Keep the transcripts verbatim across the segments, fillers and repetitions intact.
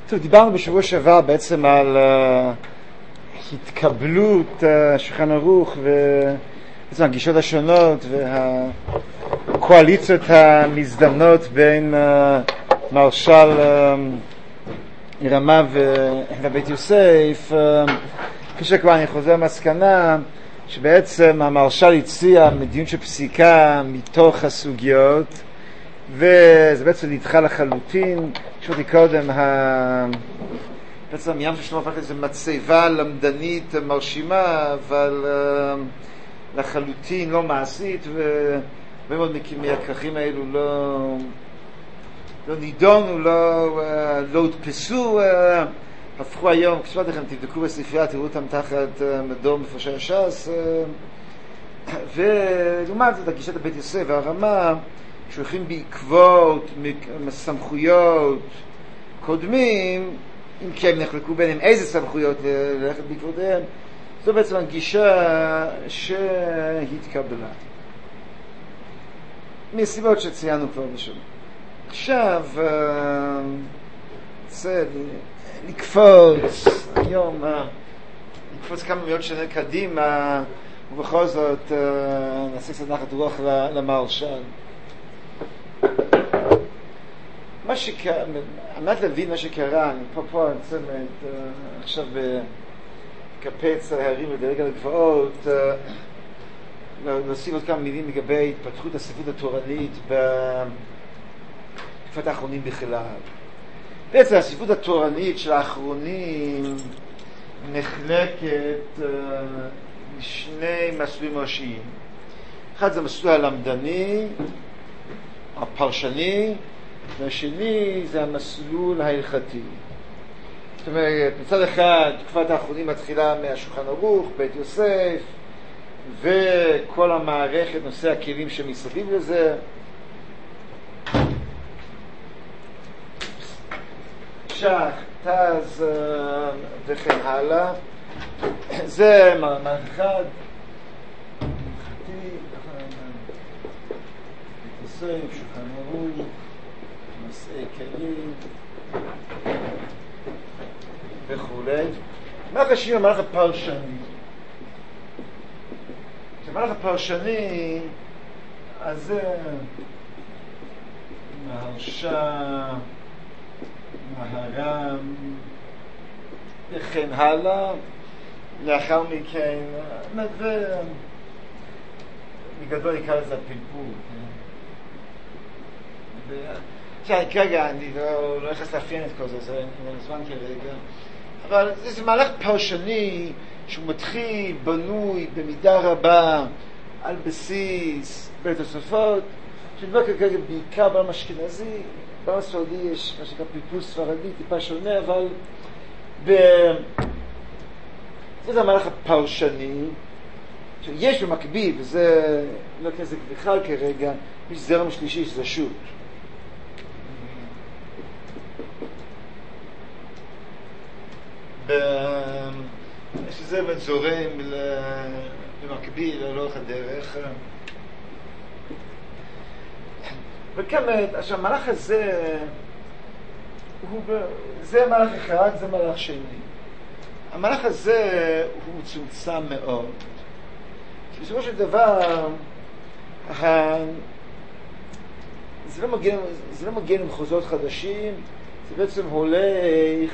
טוב, דיברנו בשבוע שעבר בעצם על uh, התקבלות uh, שולחן ערוך ובעצם הגישות השונות והקואליציות המזדמנות בין uh, מרשל uh, רמה ו- ובית יוסף. uh, כשכבר אני חוזר מסקנה שבעצם המרשל הציע מדיניות של פסיקה מתוך הסוגיות, וזה בעצם נדחה לחלוטין. כשאותי קודם, בעצם ים של שלמה הפך לזה מצבה למדנית מרשימה, אבל לחלוטין לא מעשית, והרבה מאוד מהכרכים האלו לא, לא נידונו, לא, לא הודפסו, הפכו היום, כשבאת לכם, תבדקו בספרייה, תראו אותם תחת מדור מפרשי הש"ס, ולעומת זאת, הגישת הבית יוסף והרמה, שהולכים בעקבות סמכויות קודמים, אם כי הם נחלקו ביניהם איזה סמכויות ללכת בעקבותיהם, זו בעצם הגישה שהתקבלה מסיבות שציינו כבר בשביל. עכשיו רוצה לקפוץ היום, לקפוץ כמה מאות שנה קדימה, ובכל זאת נעשה קצת נחת רוח למרשל. מה שקרה, על מנת להבין מה שקרה, אני פה פה נצא עכשיו בקפץ ההרים ודרג על הגבעות, להוסיף עוד כמה מילים לגבי התפתחות הספרות התורנית בתקופת האחרונים בכלל. בעצם הספרות התורנית של האחרונים נחלקת לשני מסלולים ראשיים. אחד זה המסלול הלמדני, הפרשני, והשני זה המסלול ההלכתי. זאת אומרת, מצד אחד, תקופת האחרונים מתחילה מהשולחן ערוך, בית יוסף, וכל המערכת, נושא הכלים שמסביב לזה. שח, תז וכן הלאה. זה מערכת אחד. הלכתי, בית יוסף, שולחן ערוך, נושאי כלים וכולי. מה חשוב המהלך הפרשני? המהלך הפרשני, אז זה מהרשע, מהר"ם וכן הלאה. לאחר מכן, בגדול יקרא לזה הפלפול. כרגע אני לא, לא נכנס להפיין את כל זה, זה זמן כרגע, אבל זה, זה מהלך פרשני שהוא מתחיל, בנוי במידה רבה על בסיס בית התוספות, שנדבר כרגע בעיקר בעולם אשכנזי. בעולם הספרדי יש מה שנקרא פלפול ספרדי טיפה שונה, אבל ב... זה המהלך הפרשני שיש במקביל, וזה לא כזה בכלל כרגע, יש זרם שלישי שזה שו"ת. שזה זורם במקביל לאורך הדרך. וכמת, עכשיו המהלך הזה הוא, זה מהלך אחד, זה מהלך שני. המהלך הזה הוא מצומצם מאוד. בסופו של דבר זה לא מגיע, זה לא מגיע למחוזות חדשים, זה בעצם הולך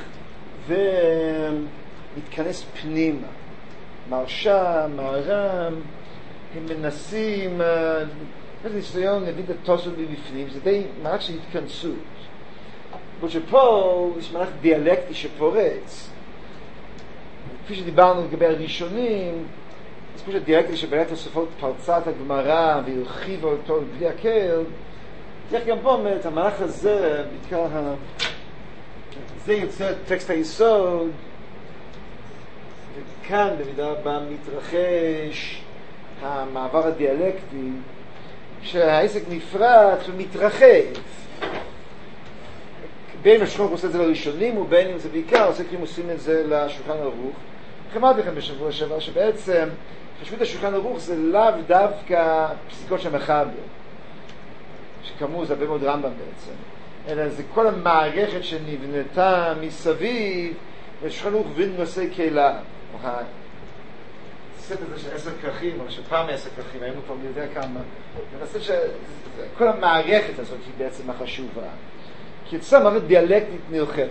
ומתכנס פנימה. מרשע, מהר"ם, הם מנסים, זה ניסיון להביא את התוספות מבפנים, זה די מהלך של התכנסות. אבל שפה יש מהלך דיאלקטי שפורץ. כפי שדיברנו לגבי הראשונים, אז כמו שהדיאלקטי שבאמת התוספות פרצה את הגמרא והרחיבה אותו בלי הקל, איך גם פה אומרת, המהלך הזה, בעיקר ה... זה יוצא טקסט היסוד, וכאן במידה רבה מתרחש המעבר הדיאלקטי, שהעסק נפרץ ומתרחב. בין אם השולחן עושה את זה לראשונים, ובין אם זה בעיקר עושה כלים עושים את זה לשולחן ערוך. אמרתי לכם בשבוע שעבר שבעצם חשבות השולחן ערוך זה לאו דווקא פסיקות של מחבר, שכאמור זה הרבה מאוד רמב"ם בעצם, אלא זה כל המערכת שנבנתה מסביב, ושולחן ערוך ונושא קהילה. הספר הזה של עשר כרכים, או שפעם עשר כרכים, היינו כבר יודע כמה. אני חושב שכל המערכת הזאת היא בעצם החשובה. כי יצאה מערכת דיאלקטית נרחבת.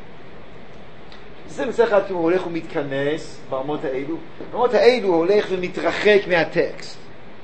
זה מצד אחד הוא הולך ומתכנס ברמות האלו. ברמות האלו הוא הולך ומתרחק מהטקסט.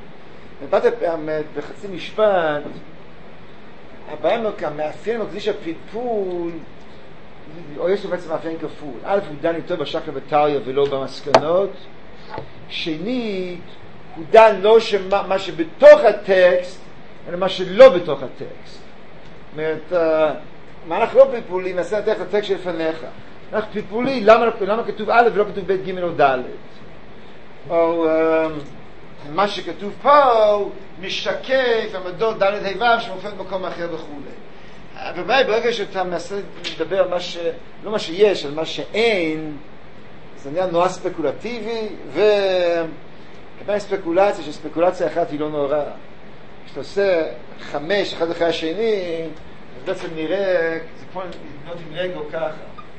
בחצי משפט, הבעיה המאפיין מקדיש הפלפול, או יש לו בעצם מאפיין כפול. א', הוא דן יותר בשקלא וטריא ולא במסקנות. שנית, הוא דן לא שמה, מה שבתוך הטקסט, אלא מה שלא בתוך הטקסט. זאת אומרת, מה אנחנו לא פלפולים, נעשה נתך את הטקסט שלפניך. אנחנו פלפולים, למה, למה כתוב א' ולא כתוב ב' ג' או ד'? או מה שכתוב פה משקף עמדות ד' ה' ו' שמופיעות במקום אחר וכו'. אבל ברגע שאתה מנסה לדבר על מה ש... לא מה שיש, על מה שאין, זה נהיה נורא ספקולטיבי, וכמובן ספקולציה, שספקולציה אחת היא לא נורא. כשאתה עושה חמש, אחד אחרי השני, אז בעצם נראה, זה כמו לבנות עם לגו ככה.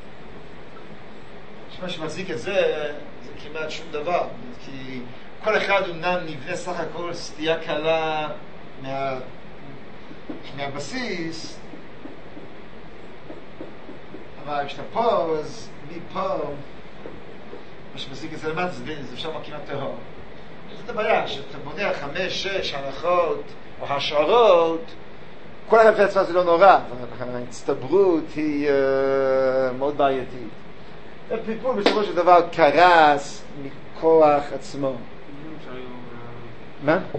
שמה שמחזיק את זה, זה כמעט שום דבר. כי כל אחד הוא נבנה סך הכל סטייה קלה מה... מהבסיס, אבל כשאתה פה, אז מפה, מה שמסיק את זה למטה, זה אפשר כמעט תהום. זאת הבעיה, שאתה בונה חמש, שש הנחות או השערות, כל אחד בעצמה זה לא נורא, אבל ההצטברות היא uh, מאוד בעייתית. הפלפול בסופו של דבר קרס מכוח עצמו. מה?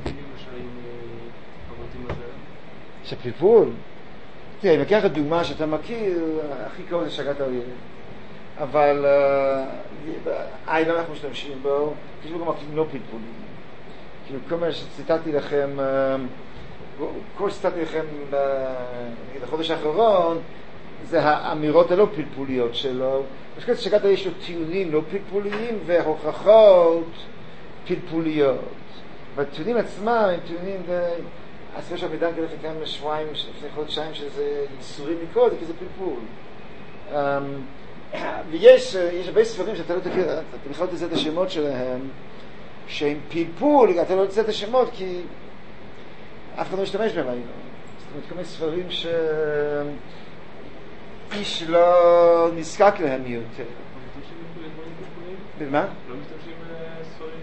שפלפול? תראה, אם לקח את דוגמה שאתה מכיר, הכי קרוב זה שגת אריה. אבל אי, לא אנחנו משתמשים בו, כאילו גם מכירים לא פלפולים. כאילו כל מה שציטטתי לכם, כל שציטטתי לכם בחודש האחרון, זה האמירות הלא פלפוליות שלו. יש כזה שגת אריה יש לו טיעונים לא פלפוליים והוכחות פלפוליות. והטיעונים עצמם הם טיעונים די... הספר של המידן כזה לפני כמה שבועיים, לפני חודשיים, שזה ייסורים לקרוא, זה כזה פלפול. ויש הרבה ספרים שאתה לא תכיר, אתה בכלל לא תצא את השמות שלהם, שהם פלפול, אתה לא תצא את השמות כי אף אחד לא משתמש בהם היום. זאת אומרת, כל מיני ספרים שאיש לא נזקק להם יותר. לא משתמשים בדברים פלפוליים? במה? לא משתמשים בספרים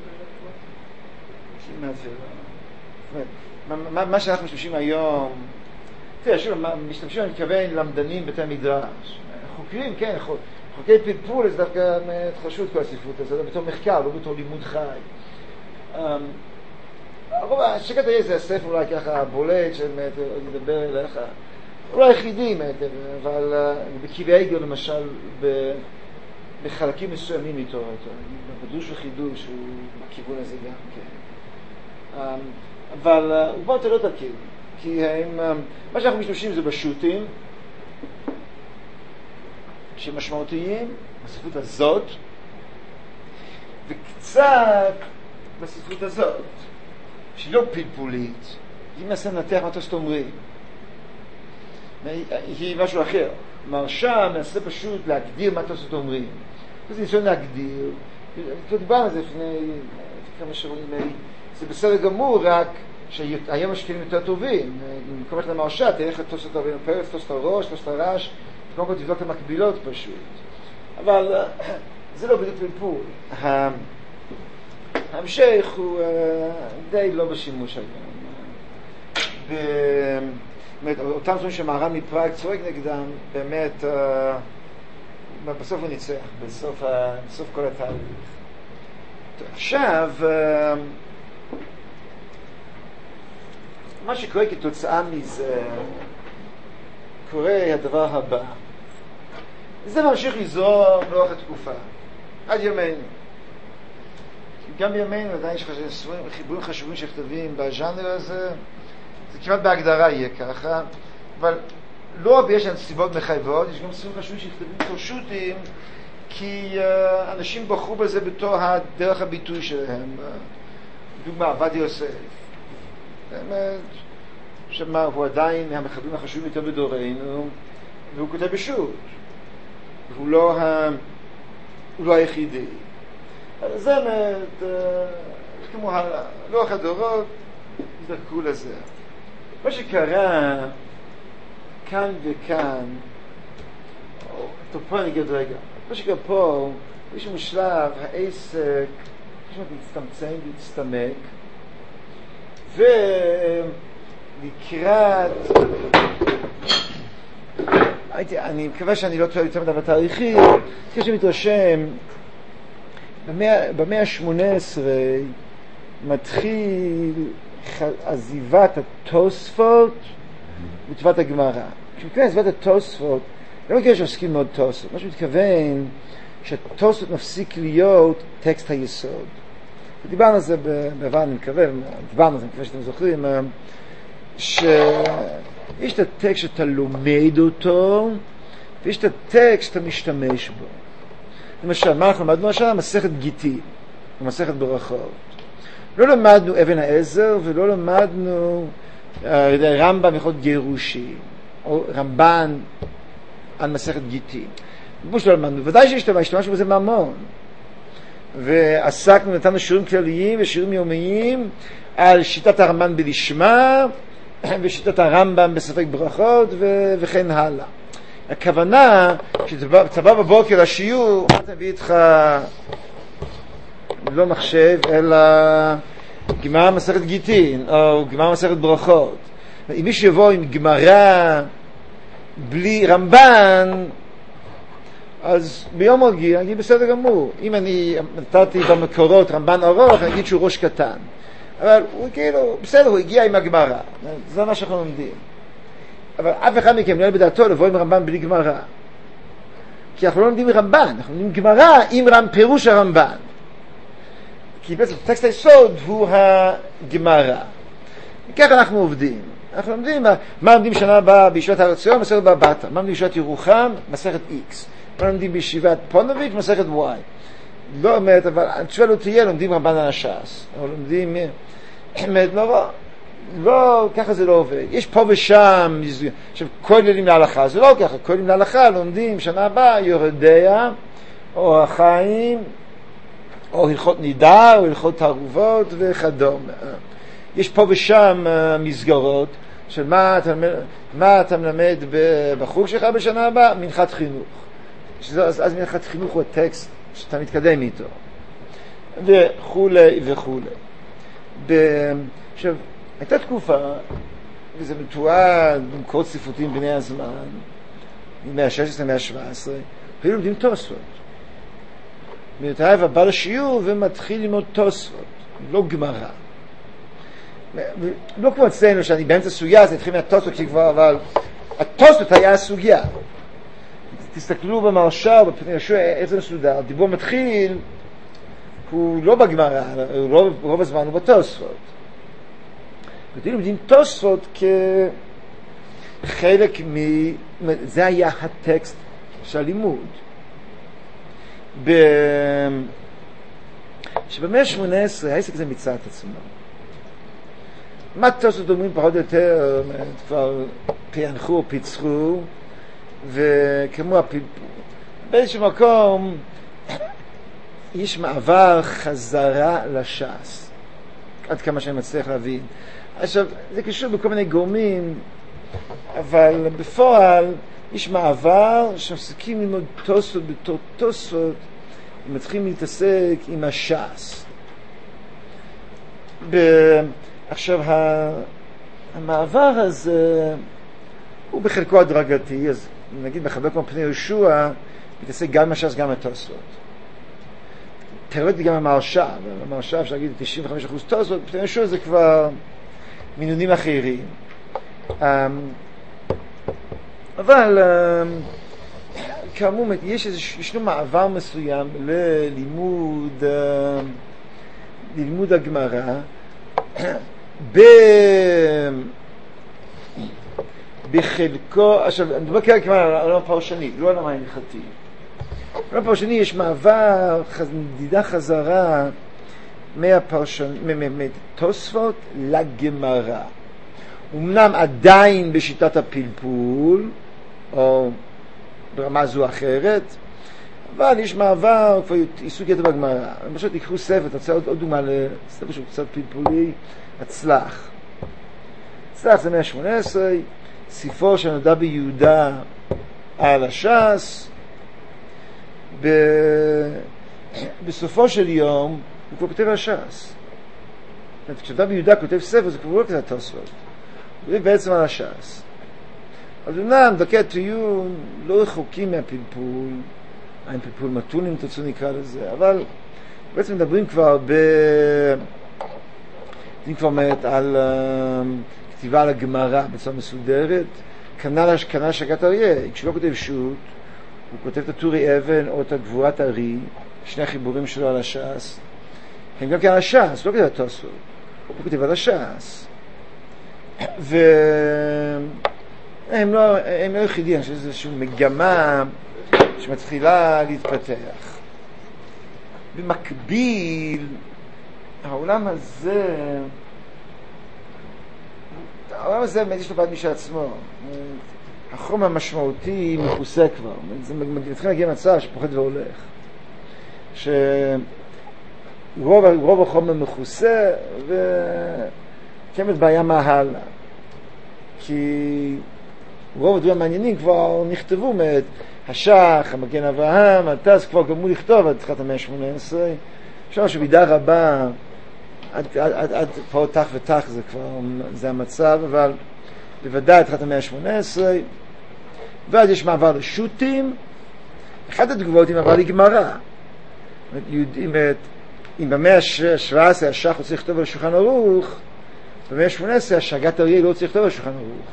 כאלה? כמעט זה לא. מה, מה שאנחנו משתמשים היום, תראה, שוב, משתמשים, אני מתכוון למדנים בתי המדרש. חוקרים, כן, חוקרי פלפול, זה דווקא חשוב כל הספרות הזאת, בתור מחקר, לא בתור לימוד חי. שגת אריה זה הספר אולי ככה בולט, שבאמת ידבר אליך, אולי היחידים, אבל בקבעי עגל למשל, בחלקים מסוימים איתו, בדוש וחידוש, הוא בכיוון הזה גם, כן. אבל הוא בוא אתה לא תכיר, כי הם, מה שאנחנו משתמשים זה בשו"תים שמשמעותיים בספרות הזאת וקצת בספרות הזאת שהיא לא פלפולית, היא מנסה לנתח מה שאתם אומרים, היא משהו אחר. מרשה מנסה פשוט להגדיר מה שאתם אומרים, זה ניסיון להגדיר, כבר דיברנו על זה לפני כמה שבועים, זה בסדר גמור, רק שהיום יש כלים יותר טובים. במקום ללכת למרשה, תראה איך תוס את הרבינו פרץ, תוס את הראש, תוס את הרש, קודם כל תבדוק את המקבילות פשוט. אבל זה לא בדיוק פלפול. ההמשך הוא די לא בשימוש היום. אותם דברים שמהר"ם מפראג צועק נגדם, באמת, בסוף הוא ניצח, בסוף כל התהליך. עכשיו, מה שקורה כתוצאה מזה, קורה הדבר הבא. זה ממשיך לזרום לאורך התקופה, עד ימינו. גם בימינו עדיין יש חיבורים חשובים שכתבים בז'אנר הזה, זה כמעט בהגדרה יהיה ככה, אבל לא רק יש סיבות מחייבות, יש גם סיבות חשובים שכתבים בתור שו"תים, כי uh, אנשים בחרו בזה בתור דרך הביטוי שלהם. דוגמה, עבדיה יוסף. באמת, שמה הוא עדיין מהמחברים החשובים יותר בדורנו, והוא כותב בשו"ת. הוא לא, ה... הוא לא היחידי. אז זה באמת, כמו לוח הדורות, יזדקקו לזה. מה שקרה כאן וכאן, טוב, פה אני אגיד רגע, מה שקרה פה, באיזשהו שלב, העסק, פשוט להצטמצם ולהצטמק, ולקראת, אני מקווה שאני לא טועה יותר מדי בתאריכים, כפי שמתרשם, במאה ה-שמונה עשרה מתחיל עזיבת התוספות ותוות הגמרא. כשמתכוון עזיבת התוספות, לא מתכוון שעוסקים מאוד תוספות, מה שמתכוון שהתוספות מפסיק להיות טקסט היסוד. דיברנו על זה בעבר, אני מקווה, דיברנו על זה, אני מקווה שאתם זוכרים, שיש את הטקסט שאתה לומד אותו, ויש את הטקסט שאתה משתמש בו. למשל, מה אנחנו למדנו עכשיו? מסכת גיטין, מסכת ברכות. לא למדנו אבן העזר, ולא למדנו רמב"ם הלכות גירושים, או רמב"ן על מסכת גיטין. כמו שלא למדנו, ודאי שהשתמשנו בזה ממון. ועסקנו, נתנו שיעורים כלליים ושיעורים יומיים על שיטת הרמב"ן בלשמה, ושיטת הרמב"ם בספק ברכות, ו- וכן הלאה. הכוונה, כשאתה בא בבוקר לשיעור, אתה מביא איתך לא מחשב, אלא גמרא מסכת גיטין, או גמרא מסכת ברכות. אם מישהו יבוא עם גמרא בלי רמב"ן, אז ביום רגיל, אני אגיד בסדר גמור. אם אני נתתי במקורות רמב"ן ארוך, אני אגיד שהוא ראש קטן. אבל הוא כאילו, בסדר, הוא הגיע עם הגמרא. זה מה שאנחנו לומדים. אבל אף אחד מכם לא היה בדעתו לבוא עם רמב"ן בלי גמרא. כי אנחנו לא לומדים מרמב"ן, אנחנו לומדים גמרא עם רם, פירוש הרמב"ן. כי בעצם טקסט היסוד הוא הגמרא. וכך אנחנו עובדים. אנחנו לומדים, מה לומדים שנה הבאה בישיבת הר ציון? מסכת בבא בתרא. מה לומדים בישיבת ירוחם? מסכת X. מה לומדים בישיבת פונוביץ'? מסכת Y. לא אומרת, אבל התשובה לא תהיה, לומדים רמב"ן על הש"ס. או לומדים, לא, לא, ככה זה לא עובד. יש פה ושם, עכשיו, כוללים להלכה, זה לא ככה, כוללים להלכה, לומדים שנה הבאה, יורדיה, או החיים, או הלכות נידה, או הלכות תערובות וכדומה. יש פה ושם מסגרות של מה אתה, מה אתה מלמד בחוג שלך בשנה הבאה? מנחת חינוך. שזה, אז, אז מנחת חינוך הוא הטקסט שאתה מתקדם איתו. וכו' וכו'. עכשיו, הייתה תקופה, וזה מתועד במקורות ספרותיים בני הזמן, מאה ה-שש עשרה, מאה ה-שבע עשרה, היו לומדים תוספות. מתערב הבא לשיעור ומתחיל ללמוד תוספות, לא גמרא. לא כמו אצלנו שאני באמצע סוגיה, אז נתחיל מהתוספות, כי כבר, אבל התוספות היה הסוגיה. תסתכלו במרשה, בפני ישוע, איזה מסודר, דיבור מתחיל, הוא לא בגמרא, רוב, רוב הזמן הוא בתוספות. ואתם לומדים תוספות כחלק מ... זה היה הטקסט של הלימוד. ב... שבמאה ה-שמונה עשרה העסק הזה מצא את עצמו. מה תוספות אומרים פחות או יותר, כבר פענחו או פיצחו, וכמו הפלפול. באיזשהו מקום יש מעבר חזרה לש"ס. עד כמה שאני מצליח להבין. עכשיו, זה קשור בכל מיני גורמים, אבל בפועל יש מעבר שמפסיקים ללמוד תוספות בתור תוספות, ומתחילים להתעסק עם הש"ס. ב... עכשיו, המעבר הזה הוא בחלקו הדרגתי, אז נגיד בחלק כמו פני יהושע, מתעסק גם עם הש"ס, גם עם התוספות. תיאורטית גם המרשה, המרשה אפשר להגיד תשעים וחמישה אחוז תוספות, פני יהושע זה כבר מינונים אחרים. אבל כאמור, יש איזשהו מעבר מסוים ללימוד ללימוד הגמרא ב... בחלקו, עכשיו, אני מדבר כרגע כמובן על העולם הפרשני, לא על המים הלכתי. בעולם הפרשני יש מעבר, נדידה חזרה מהפרשני, מתוספות לגמרא. אמנם עדיין בשיטת הפלפול, או ברמה זו אחרת, אבל יש מעבר, כבר עיסוק יתר בגמרא. למשל תיקחו ספר, תצא עוד, עוד דוגמה לספר שהוא קצת פלפולי, הצלח. הצלח זה מאה שמונה עשרה, ספרו שנודע ביהודה על הש"ס, ב... בסופו של יום הוא כבר כותב על הש"ס. כשנודע ביהודה כותב ספר, זה כבר לא כזה תוספות. הוא כותב בעצם על הש"ס. אז אומנם דרכי הטיעון לא רחוקים מהפלפול, אין פלפול מתון אם תרצו נקרא לזה, אבל בעצם מדברים כבר ב... מדברים כבר אומרת על uh, כתיבה על הגמרא בצורה מסודרת, כנ"ל כנ"ל שגת אריה, כשלא כותב שו"ת, הוא כותב את הטורי אבן או את גבורת ארי, שני החיבורים שלו על הש"ס, הם גם כן על הש"ס, לא כותב על תוספות, הוא כותב על הש"ס. והם לא, הם לא יחידים, אני חושב שזה איזושהי מגמה שמתחילה להתפתח. במקביל, העולם הזה, העולם הזה באמת יש לו בעד משל עצמו. החום המשמעותי מכוסה כבר. זה מתחיל להגיע מצב שפוחד והולך. שרוב רוב החום מכוסה, וקיימת בעיה מה הלאה. כי רוב הדברים המעניינים כבר נכתבו מאת השח, המגן אברהם, הטס כבר גמרו לכתוב עד תחילת המאה ה-שמונה עשרה. אפשר שבידה רבה, עד, עד, עד, עד פה תח ותח זה כבר, זה המצב, אבל בוודאי תחילת המאה ה-שמונה עשרה. ואז יש מעבר לשו"תים. אחד התגובות היא מעבר לגמרא. יודעים, אם במאה ה-שבע עשרה השח רוצה לכתוב על שולחן ערוך, במאה ה-שמונה עשרה השגת אריה לא רוצה לכתוב על שולחן ערוך.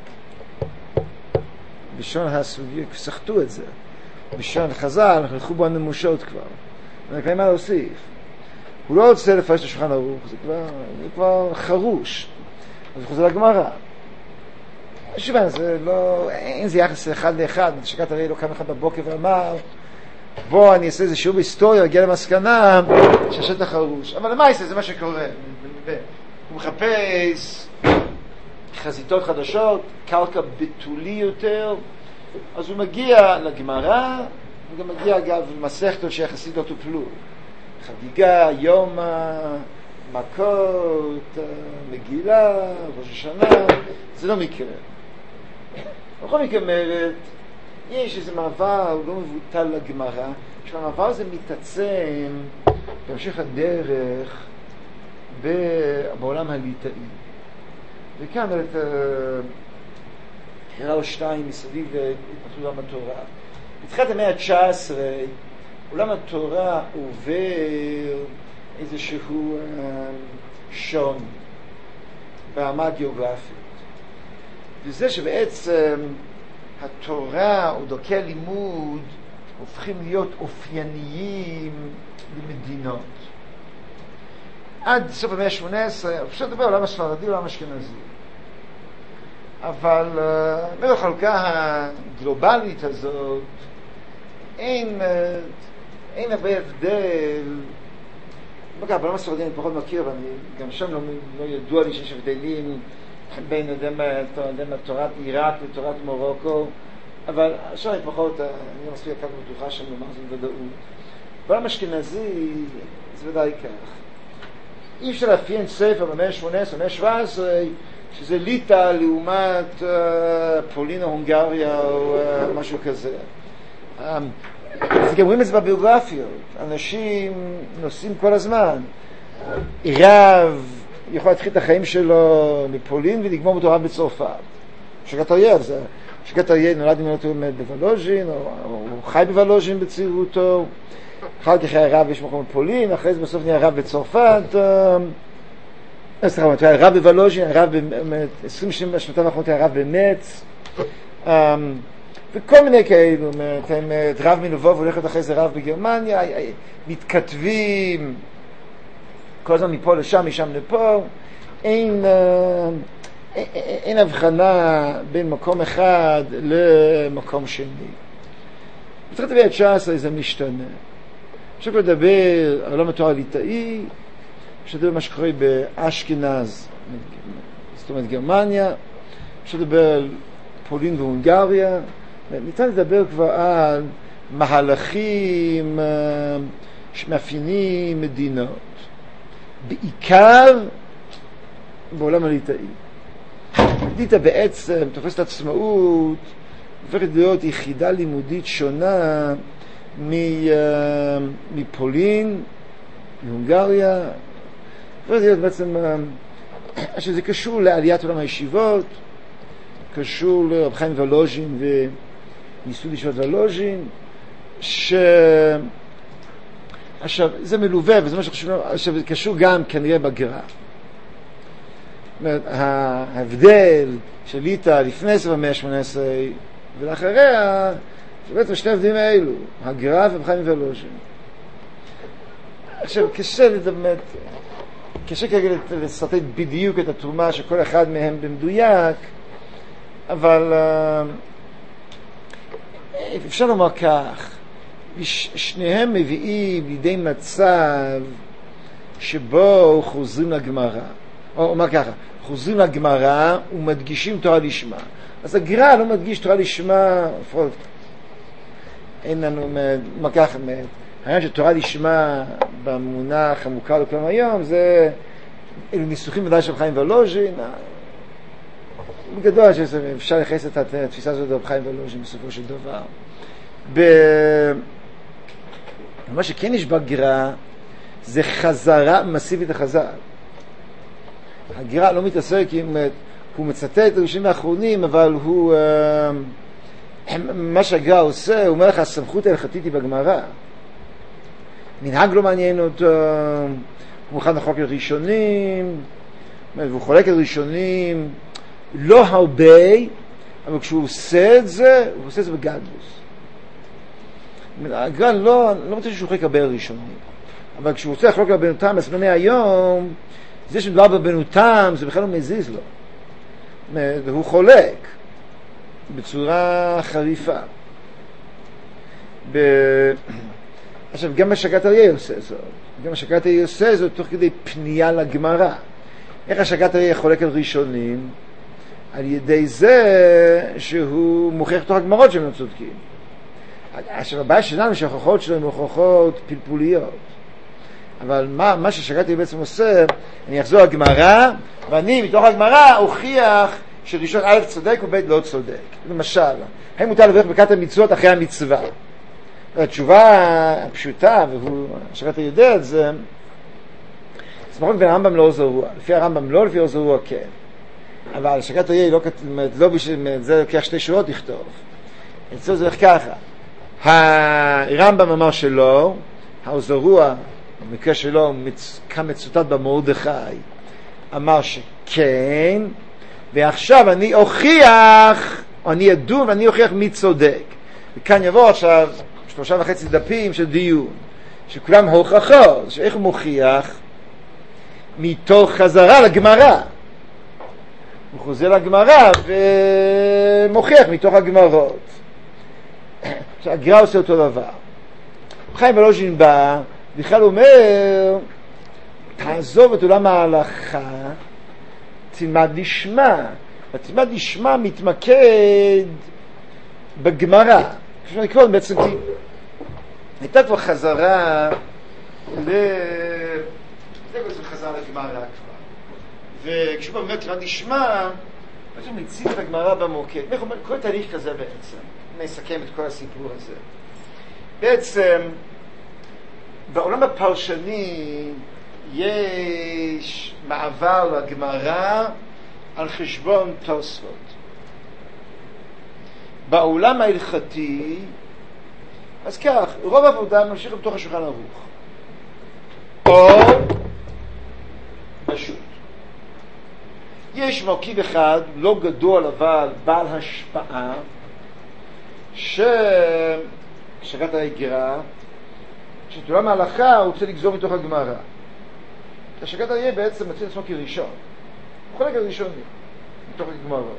בשון הסוגיה, סחטו את זה. בשון חז"ל, אנחנו הלכו בו הנמושות כבר. אני כבר מה להוסיף. הוא לא רוצה לפרש את השולחן ערוך, זה כבר, זה כבר חרוש. אז הוא חוזר לגמרא. שוב, זה לא, אין זה יחס אחד לאחד. שגת אריה לא קם אחד בבוקר ואמר, בוא אני אעשה איזה שיעור בהיסטוריה, אגיע למסקנה שהשטח חרוש. אבל למה יעשה? זה מה שקורה. הוא מחפש חזיתות חדשות, קרקע בתולי יותר, אז הוא מגיע לגמרא, הוא גם מגיע אגב למסכתות שיחסית לא טופלו. חגיגה, יום, מכות, מגילה, ראש השנה, זה לא מקרה. בכל מקרה אומרת, יש איזה מעבר, הוא לא מבוטל לגמרא, שהמעבר הזה מתעצם בהמשך הדרך בעולם הליטאי. וכאן את הראה או שתיים מסביב להתפתחות עולם התורה. בתחילת המאה ה-תשע עשרה עולם התורה עובר איזשהו שון ברמה הגיאוגרפית. וזה שבעצם התורה או דרכי הלימוד הופכים להיות אופייניים למדינות. עד סוף המאה ה-שמונה עשרה, אפשר לדבר על עולם הספרדי ועולם האשכנזי. אבל בין החלוקה הגלובלית הזאת, אין, אין הרבה הבדל. בגלל, בעולם הספרדי אני פחות מכיר, ואני גם שם לא, לא ידוע לי שיש הבדלים בין תורת עיראק לתורת מרוקו, אבל שם אני פחות, אני לא מספיק כך בטוחה שם לומר זאת ודאות. בעולם האשכנזי זה ודאי כך. אי אפשר להפיין ספר במאה ה-שמונה עשרה, במאה ה-שבע עשרה, שזה ליטא לעומת uh, פולין או הונגריה או uh, משהו כזה. Um, אז גם רואים את זה בביוגרפיות. אנשים נוסעים כל הזמן. רב יכול להתחיל את החיים שלו בפולין ולגמור אותו רב בצרפת. שגת אריה, זה שגת אריה נולד עם אותו בוולוז'ין, או, או, או חי בוולוז'ין בצעירותו. אחר כך היה רב יש מקום בפולין, אחרי זה בסוף נהיה רב בצרפת. סליחה, היה רב בוולוז'ין, היה רב ב-עשרים שנותיו האחרונות היה רב במץ, וכל מיני כאלו, רב מלבוב הולכת אחרי זה רב בגרמניה, מתכתבים כל הזמן מפה לשם, משם לפה. אין, אין הבחנה בין מקום אחד למקום שני. צריך לדבר את ש"ס, זה משתנה. אפשר לדבר על עולם התורה הליטאי, אפשר לדבר מה שקורה באשכנז, זאת אומרת גרמניה, אפשר לדבר על פולין והונגריה, ניתן לדבר כבר על מהלכים שמאפיינים מדינות, בעיקר בעולם הליטאי. ליטא בעצם תופסת עצמאות, הופכת להיות יחידה לימודית שונה מפולין, מהונגריה, הופכת להיות בעצם, שזה קשור לעליית עולם הישיבות, קשור לרב חיים וולוז'ין וייסוד ישיבת וולוז'ין, ש... עכשיו, זה מלווה, וזה מה שחשוב, עכשיו, זה קשור גם כנראה בגר"א. זאת אומרת, ההבדל של ליטא לפני סוף המאה ה-שמונה עשרה ולאחריה, זה בעצם שני הבדלים האלו, הגר"א ורב חיים וולוז'ין. עכשיו, קשה לדמת, קשה כרגע לסרטט בדיוק את התרומה של כל אחד מהם במדויק, אבל אפשר לומר כך, שניהם מביאים לידי מצב שבו חוזרים לגמרא, או אומר ככה, חוזרים לגמרא ומדגישים תורה לשמה. אז הגר"א לא מדגיש תורה לשמה, אין לנו, מה ככה, העניין שתורה לשמה במונח המוכר לכולם היום, זה אלו ניסוחים ודאי של חיים וולוז'ין, בגדול שאפשר לחייס את התפיסה הזאת של חיים וולוז'ין בסופו של דבר. מה שכן יש בגר"א זה חזרה מסיבית לחז"ל. הגר"א לא מתעסק עם, הוא מצטט את הראשונים האחרונים, אבל הוא, מה שהגר"א עושה, הוא אומר לך, הסמכות ההלכתית היא בגמרא. מנהג לא מעניין אותו, הוא מוכן לחוק לראשונים, והוא חולק על ראשונים, לא הרבה, אבל כשהוא עושה את זה, הוא עושה את זה בגדלוס. הגר"א לא, לא רוצה שהוא חולק הרבה על ראשונים, אבל כשהוא רוצה לחלוק על בנותם, בזמני היום, זה שמדבר בבנותם, זה בכלל לא מזיז לו. והוא חולק בצורה חריפה. ב... עכשיו, גם השגת אריה עושה זאת. גם השגת אריה עושה זאת תוך כדי פנייה לגמרא. איך השגת אריה חולק על ראשונים? על ידי זה שהוא מוכיח תוך הגמרות שהם לא צודקים. עכשיו, הבעיה שלנו שההוכחות שלהם הן הוכחות פלפוליות. אבל מה, מה ששגת אריה בעצם עושה, אני אחזור לגמרא, ואני מתוך הגמרא אוכיח שראשון א' צודק וב' לא צודק. למשל, האם מותר לברך ברכת המצוות אחרי המצווה? התשובה הפשוטה, ושגת אריה יודע את זה, סמכות בין הרמב"ם לא זרוע. לפי הרמב"ם לא, לפי זרוע כן. אבל שגת אריה לא, לא בשביל, זה לוקח שתי שורות לכתוב. אצלו זה הולך ככה. הרמב"ם אמר שלא, האוזרוע, במקרה שלו, כמצוטט במרדכי, אמר שכן, ועכשיו אני אוכיח, או אני אדון ואני אוכיח מי צודק. וכאן יבוא עכשיו שלושה וחצי דפים של דיון, שכולם הוכחות, שאיך הוא מוכיח? מתוך חזרה לגמרא. הוא חוזר לגמרא ומוכיח מתוך הגמרות. עכשיו, הגר"א עושה אותו דבר. חיים וולוז'ין בא, בכלל אומר, תעזוב את עולם ההלכה, תלמד לשמה. ותלמד לשמה מתמקד בגמרא. כשאני קורא בעצם, כי הייתה כבר חזרה ל... זה בעצם חזרה לגמרא כבר. וכשהוא אומר תלמד לשמה, בעצם מציב את הגמרא במוקד. איך אומר, כל תהליך כזה בעצם. נסכם את כל הסיפור הזה. בעצם, בעולם הפרשני יש מעבר לגמרא על חשבון תוספות. בעולם ההלכתי, אז כך, רוב העבודה ממשיך בתוך השולחן ערוך. או פשוט. יש מרכיב אחד, לא גדול אבל בעל השפעה, ששגת אריה, שתעולם ההלכה הוא רוצה לגזור מתוך הגמרא. השגת אריה בעצם מציל עצמו כראשון. הוא חולק על ראשוני, מתוך הגמרות.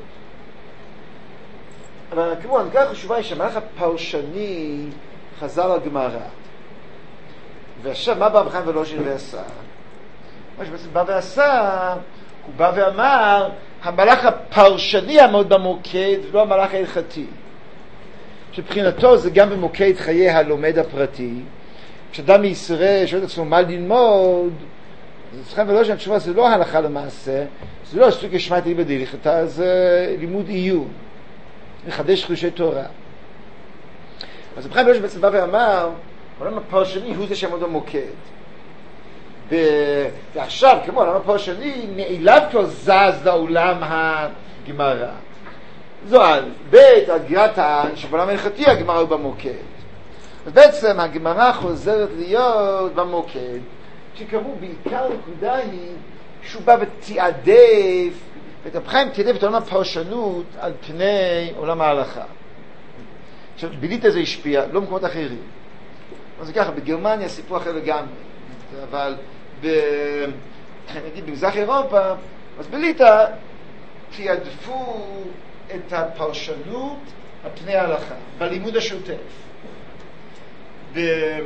אבל כמו הנקודה החשובה היא שהמהלך הפרשני חזר לגמרא. ועכשיו מה בא בחיים וולוז'ין ועשה? מה שבעצם בא ועשה, הוא בא ואמר, המהלך הפרשני עמוד במוקד ולא המהלך ההלכתי. שבחינתו זה גם במוקד חיי הלומד הפרטי. כשאדם מישראל שואל את עצמו מה ללמוד, אז צריכים ולא שהתשובה זה לא הלכה למעשה, זה לא סוג השמעתי בדילכתה, זה לימוד עיון, לחדש חידושי תורה. אז בכלל ולא שבעצם בא ואמר, העולם הפרשני הוא זה שעמוד במוקד. ב... ועכשיו, כמו העולם הפרשני, מאליו כבר זז לעולם הגמרא. זו על בית, הגמרא טען, שבעולם ההלכתי הגמרא הוא במוקד. ובעצם הגמרא חוזרת להיות במוקד, שכמו בעיקר נקודה היא שהוא בא ותיעדף, ואת הבחיים תיעדף את עולם הפרשנות על פני עולם ההלכה. עכשיו, בליטא זה השפיע, לא במקומות אחרים. אז זה ככה, בגרמניה סיפור אחר לגמרי, אבל ב... נגיד במזרח אירופה, אז בליטא תיעדפו את הפרשנות על פני ההלכה, בלימוד השוטף. ב...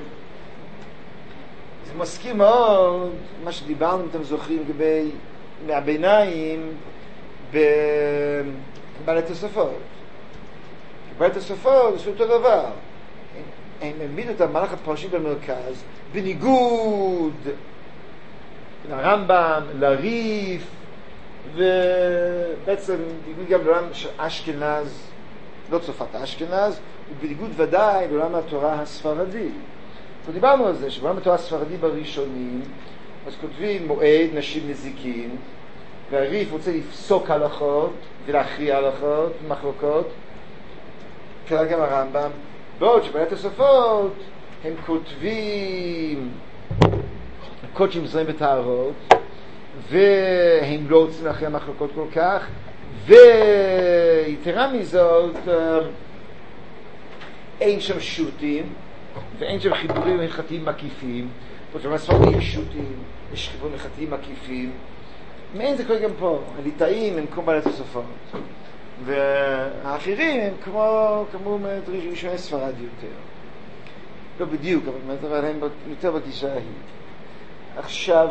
זה מזכיר מאוד מה שדיברנו, אם אתם זוכרים, לגבי מהביניים בבעלי תוספות. בעלי תוספות עשו אותו דבר. הם העמידו את המהלך הפרשי במרכז, בניגוד לרמב"ם, לריף, ובעצם בניגוד גם לעולם של אשכנז, לא צופת אשכנז, ובניגוד ודאי לעולם התורה הספרדי. ודיברנו על זה, שבעולם התורה הספרדי בראשונים, אז כותבים מועד נשים נזיקין, והריף רוצה לפסוק הלכות ולהכריע הלכות, מחלוקות, כלל גם הרמב"ם. בעוד שבעלי תוספות הם כותבים קודשים זרים וטהרות, והם לא רוצים להכריע מחלוקות כל כך, ויתרה מזאת אין שם שו"תים ואין שם חיבורים הלכתיים מקיפים. זאת אומרת, בספרדים יש שו"תים, יש חיבורים הלכתיים מקיפים, מעין זה קורה גם פה. הליטאים הם כמו בעלי תוספות, והאחרים הם כמו כמו ראשוני ספרד יותר, לא בדיוק, אבל הם יותר בגישה ההיא. עכשיו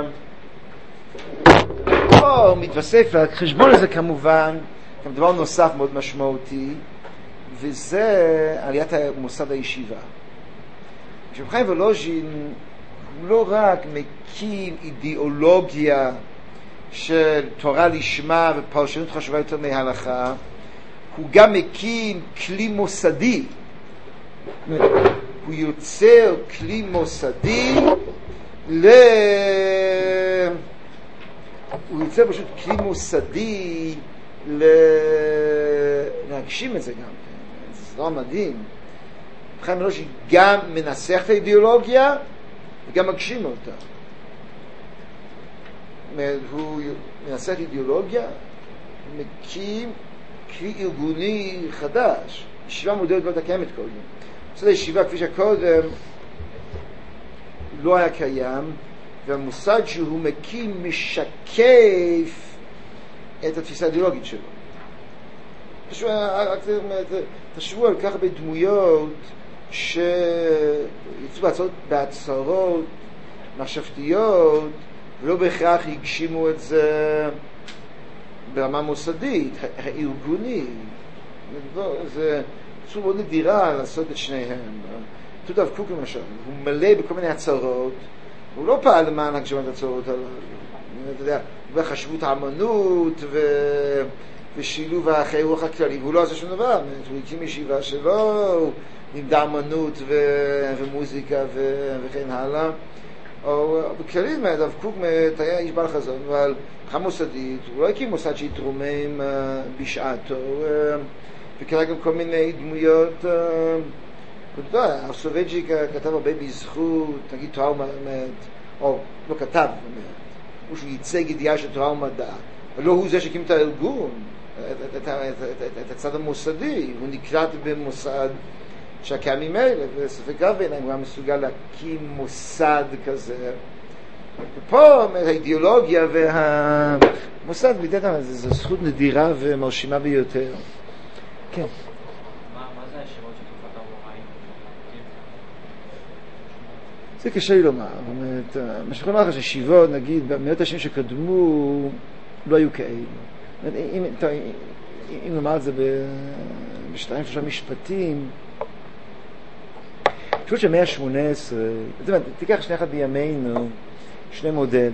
פה מתווסף לחשבון הזה כמובן גם דבר נוסף מאוד משמעותי, וזה עליית מוסד הישיבה. רבי חיים וולוז'ין הוא לא רק מקים אידיאולוגיה של תורה לשמה ופרשנות חשובה יותר מההלכה, הוא גם מקים כלי מוסדי. הוא יוצר כלי מוסדי ל... הוא יוצר פשוט כלי מוסדי ל... להגשים את זה גם. זה לא מדהים. חיים וולוז'ין גם מנסח את האידיאולוגיה וגם מגשים אותה. הוא מנסח את האידיאולוגיה, מקים כלי ארגוני חדש. ישיבה מודרת לא הייתה קיימת קודם. מוסד הישיבה כפי שקודם לא היה קיים, והמוסד שהוא מקים משקף את התפיסה האידיאולוגית שלו. תשבו על כך בדמויות שיצאו בהצהרות מחשבתיות ולא בהכרח הגשימו את זה ברמה מוסדית, הארגונית. זה צורה מאוד נדירה לעשות את שניהם. תודה וקוק למשל, הוא מלא בכל מיני הצהרות, הוא לא פעל למען הגשמת הצהרות הללו. אתה יודע, בחשבות האמנות ו... ושילוב האחרי רוח הכללי, והוא לא עשה שום דבר. הוא הקים ישיבה שלו, לימדה אמנות ו... ומוזיקה ו... וכן הלאה. או בכללית, דב קוק היה איש בעל חזון, אבל מבחינה מוסדית, הוא לא הקים מוסד שהתרומם בשעתו, וכלל גם כל מיני דמויות. אתה יודע, הסובייג'י כתב הרבה בזכות, נגיד תורה ומדע, או לא כתב, הוא שהוא ייצג ידיעה של תורה ומדע, אבל לא הוא זה שהקים את הארגון, את הצד המוסדי. הוא נקלט במוסד שהקיימים האלה, וספק גב בעיניים הוא היה מסוגל להקים מוסד כזה. ופה האידיאולוגיה והמוסד, זו זכות נדירה ומרשימה ביותר. כן. מה זה הישיבות של תקופת האמוראים? זה קשה לי לומר. מה שיכול לומר לך שישיבות, נגיד, במאות השנים שקדמו, לא היו כאלה. אם, טוב, אם נאמר את זה בשתיים שלושה משפטים, פשוט של מאה ה-שמונה עשרה, תיקח שני אחד בימינו, שני מודלים.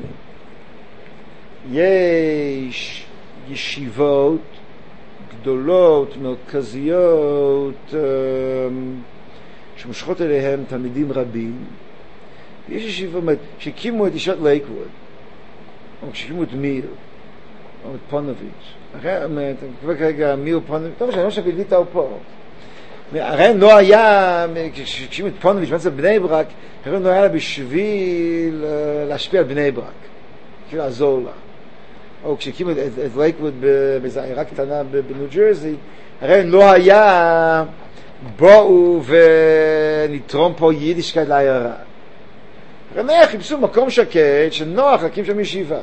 יש ישיבות גדולות, מרכזיות, שמושכות אליהם תלמידים רבים. יש ישיבות שהקימו את ישיבת לייקווד, או שהקימו את מיר, או את פונוביץ'. אחרי, אתה כבר כרגע מיר פונוביץ', טוב שאני לא שווה ליטה או פה. הרי לא היה, כשהקימו את פונוביץ' באמצע בני ברק, הרי לא היה בשביל להשפיע על בני ברק, כאילו לעזור לה. או כשהקימו את, את, את לייקווד באיזו עיירה קטנה בניו ג'רזי, הרי לא היה בואו ונתרום פה יידישקייט לעיירה. הרי נהיה חיפשו מקום שקט שנוח להקים שם ישיבה.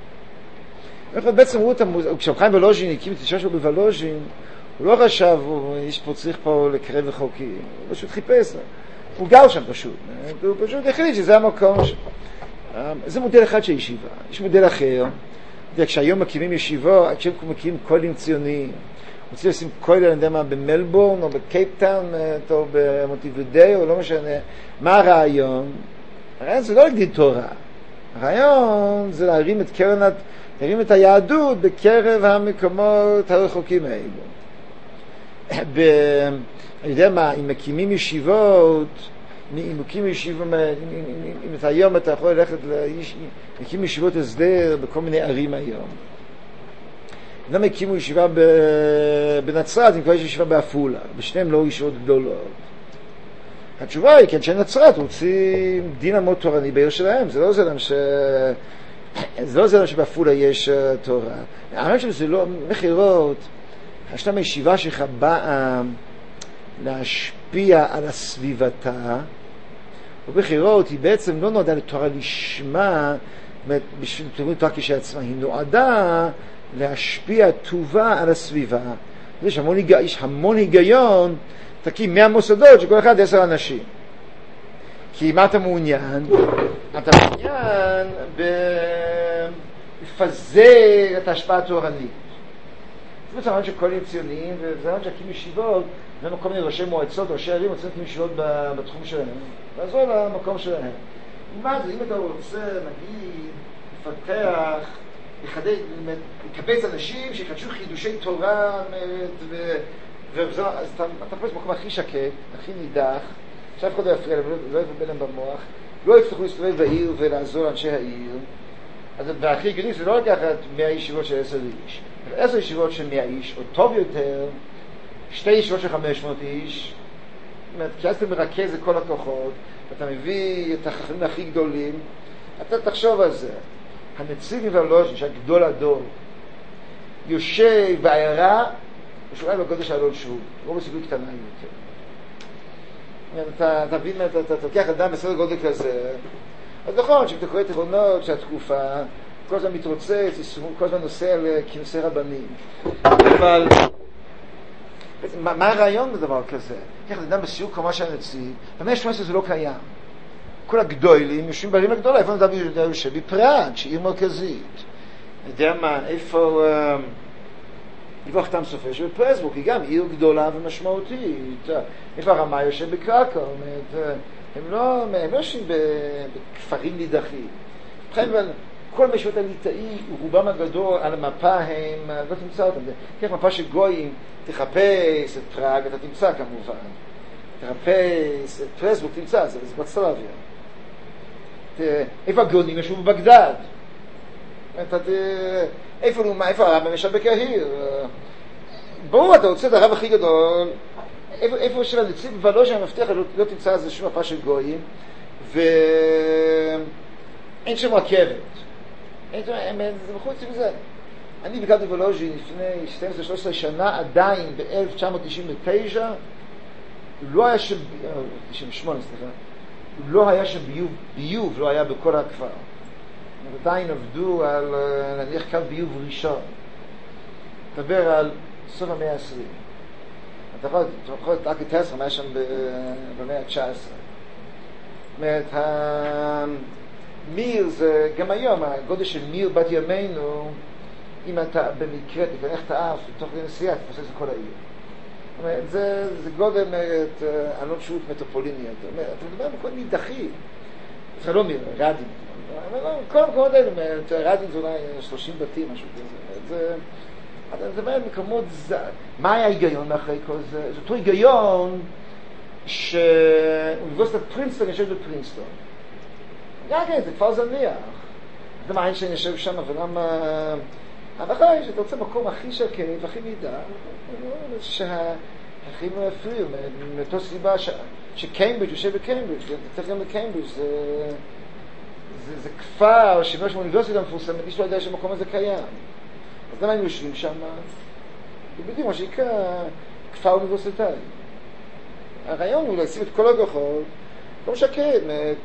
בעצם ראו את המוז... כשחיים ולוז'ין הקים את אישה שלו בוולוז'ין, הוא לא חשב, יש פה צריך פה לקרב וחוקים, הוא פשוט חיפש, הוא גר שם פשוט, הוא פשוט החליט שזה המקום שם. זה מודל אחד של ישיבה. יש מודל אחר, כשהיום מקימים ישיבה, כשהם מקימים קולים ציוניים, רוצים לשים קול, אני יודע מה, במלבורן או בקייפטאון או במונטווידאו, או לא משנה, מה הרעיון? הרעיון זה לא להגדיל תורה, הרעיון זה להרים את קרנת, להרים את היהדות בקרב המקומות הרחוקים האלו. ב... אני יודע מה, אם מקימים ישיבות, אם מקימים ישיבות, אם, אם, אם את היום אתה יכול ללכת, מקימים ישיבות הסדר בכל מיני ערים היום. אם הקימו ישיבה בנצרת, אם כבר יש ישיבה באפולה, בשניהם לא ישיבות גדולות. התשובה היא, כן, שנצרת רוצים דין עמוד תורני בעיר שלהם, זה לא זה להם ש... זה לא זה להם שבאפולה יש תורה. האמת שזה לא, מחירות, השלם הישיבה שלך באה להשפיע על הסביבתה, ובחירות היא בעצם לא נועדה לתורה לשמה, בשביל תורמים תורה כשעצמה, היא נועדה להשפיע טובה על הסביבה. יש המון, יש המון היגיון, תקים מאה מוסדות שכל אחד עשר אנשים. כי מה אתה מעוניין? אתה מעוניין בפזר את ההשפעה התורנית. זה מצב שקולים ציוניים, וזה מצב שהקים ישיבות, לנו כל מיני ראשי מועצות, ראשי ערים, רוצים להקים ישיבות בתחום שלהם, לעזור למקום שלהם. מה זה, אם אתה רוצה, נגיד, לפתח, לחדד, לקבץ אנשים שיחדשו חידושי תורה, אז אתה תפס מקום הכי שקט, הכי נידח, שאף אחד לא יפריע להם, לא יפריע להם במוח, לא יצטרכו להסתובב בעיר ולעזור לאנשי העיר. אז והכי הגיוני זה לא לקחת מאה ישיבות של עשר איש, אבל עשר ישיבות של מאה איש, או טוב יותר, שתי ישיבות של חמש מאות איש, כי אז אתה מרכז את כל הכוחות, ואתה מביא את החכמים הכי גדולים, אתה תחשוב על זה. הנציג מוולוז'ין, שהגדול הדור, יושב בעיירה, ושאולי בגודל של אלון שוב, לא בסיכוי קטנה יותר. אתה תבין, אתה תלקח אדם בסדר גודל כזה, אז נכון, שאתה קורא את עוונות של התקופה, כל הזמן מתרוצץ, כל הזמן נוסע לכינוסי רבנים. אבל מה, מה הרעיון בדבר כזה? כך אדם בסיור קומה של הנציג, במאה ה-שמונה עשרה זה לא קיים. כל הגדולים יושבים בערים הגדולה, איפה נדב יושב? בפראג, שהיא מרכזית. אני יודע מה, איפה... איפה חתם סופר שבפרסבורג, היא גם עיר גדולה ומשמעותית. איפה הרמה יושב בקרקו, הם לא, הם לא יושבים בכפרים נידחים. בכלל, כל משפט הליטאי, רובם הגדול על המפה הם, לא תמצא אותם. כך מפה של גויים, תחפש את פראג, אתה תמצא כמובן. תחפש את פרסבורג, תמצא, זה בצלביה. איפה הגאונים ישבו בבגדד? איפה נו, איפה הרב ישב בקהיר? ברור, אתה רוצה את הרב הכי גדול, איפה יושב הנציב בוולוז'ין, אני מבטיח, לא תמצא איזה שום מפה של גויים, ואין שם רכבת. זה מחוץ מזה. אני ביקרתי בוולוז'ין לפני שתים עשרה שלוש עשרה שנה, עדיין ב-אלף תשע מאות תשעים ותשע, לא היה שם, תשעים ושמונה, סליחה, לא היה שם ביוב, ביוב לא היה בכל הכפר. עדיין עבדו על, נניח, קו ביוב ראשון. מדבר על סוף המאה העשרים. אתה יכול, אתה יכול, אקי טסרם היה שם במאה ה-תשע עשרה. זאת אומרת, המיר זה, גם היום, הגודל של מיר בת ימינו, אם אתה במקרה תיכנס את האף תוך כדי נסיעה, תפסס את כל העיר. זאת אומרת, זה, זה גודל, אומרת, אלון שעות מטרופוליני. אתה מדבר בכל נידחים. זה לא מראה, רדין. כל המקומות האלה, רדין זה אולי שלושים בתים, משהו כזה. זה... זה באמת מקומות ז... מה היה ההיגיון מאחרי כל זה? זה אותו היגיון שאוניברסיטת פרינסטון יושב בפרינסטון. גם כן, זה כבר זניח. זה מה איינשטיין יושב שם, ולמה... אבל אחרי שאתה רוצה מקום הכי שקט והכי מידע, שהכי לא יפריעו, מאותו סיבה ש... שקיימברידג' יושב בקיימברידג', אתה צריך גם בקיימברידג', זה... זה, זה כפר שמש באוניברסיטה מפורסמת, איש לא יודע שהמקום הזה קיים. אז למה הם יושבים שם? ובדיוק מה שיקרא כפר אוניברסיטאי. הרעיון הוא לשים את כל הכוחות, לא משקר,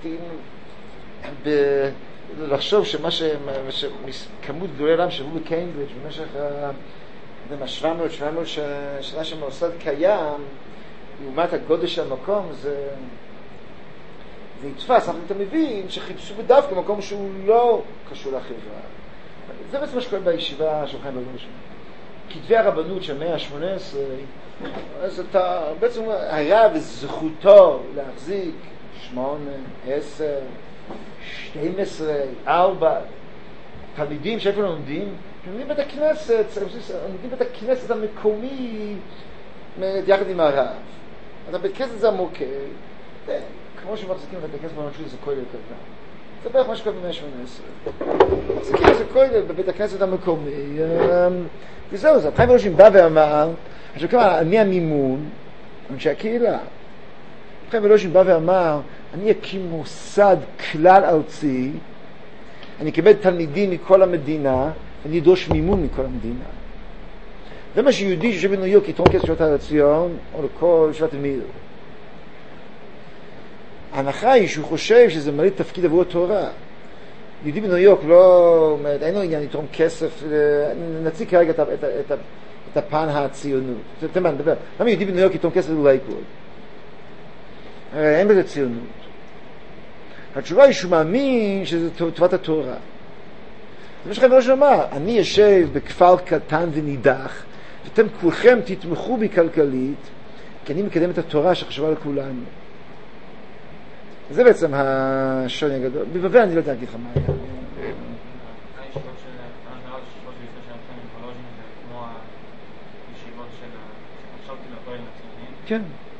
לחשוב שמה שכמות גדולי עולם שבו בקיימברידג' במשך שבע מאות שבע מאות שנה שהמוסד קיים, לעומת הגודל של המקום, זה זה יתפס, אבל אתה מבין שחיפשו בדווקא מקום שהוא לא קשור לחברה. זה בעצם מה שקורה בישיבה של חיים בגושן. כתבי הרבנות של המאה ה-שמונה עשרה, אז אתה בעצם הרב זכותו להחזיק שמונה, עשר, שתים עשרה, ארבע תלמידים שאיפה לומדים, לומדים בית הכנסת, לומדים בית הכנסת המקומי יחד עם הרב. אז הבית הכנסת זה המוקד, כמו שמחזיקים בבית הכנסת בממשלה זה כולל קטן. זה בערך מה שקורה במאה ה-שמונה עשרה. זה כאילו זה כולל בבית הכנסת המקומי. וזהו, זה חיים בגושן בא ואמר, עכשיו כמה, אני המימון, אנשי הקהילה. חיים בגושן בא ואמר, אני אקים מוסד כלל ארצי, אני אקבל תלמידים מכל המדינה, אני אדרוש מימון מכל המדינה. זה מה שיהודי שיושב בניו יורק יתרום כסף לשבט הר ציון, או לכל שבט אמיר. ההנחה היא שהוא חושב שזה מלא תפקיד עבור התורה. יהודי בניו יורק לא, אין לו עניין לתרום כסף, נציג כרגע את, את, את, את הפן הציונות. אתם מה, נדבר. למה יהודי בניו יורק יתרום כסף ללייקוד? אין בזה ציונות. התשובה היא שהוא מאמין שזה טובת התורה. זה מה שחיים בגושן אמר, אני יושב בכפר קטן ונידח, ואתם כולכם תתמכו בי כלכלית, כי אני מקדם את התורה שחשובה לכולנו. זה בעצם השוני הגדול. בבבל אני לא יודע להגיד לך מה היה. הישיבות של... אני נראה לי שישיבות לפני שהלכם עם פולוז'ין זה כמו הישיבות של... שחשבתי לפועל הציונים. כן.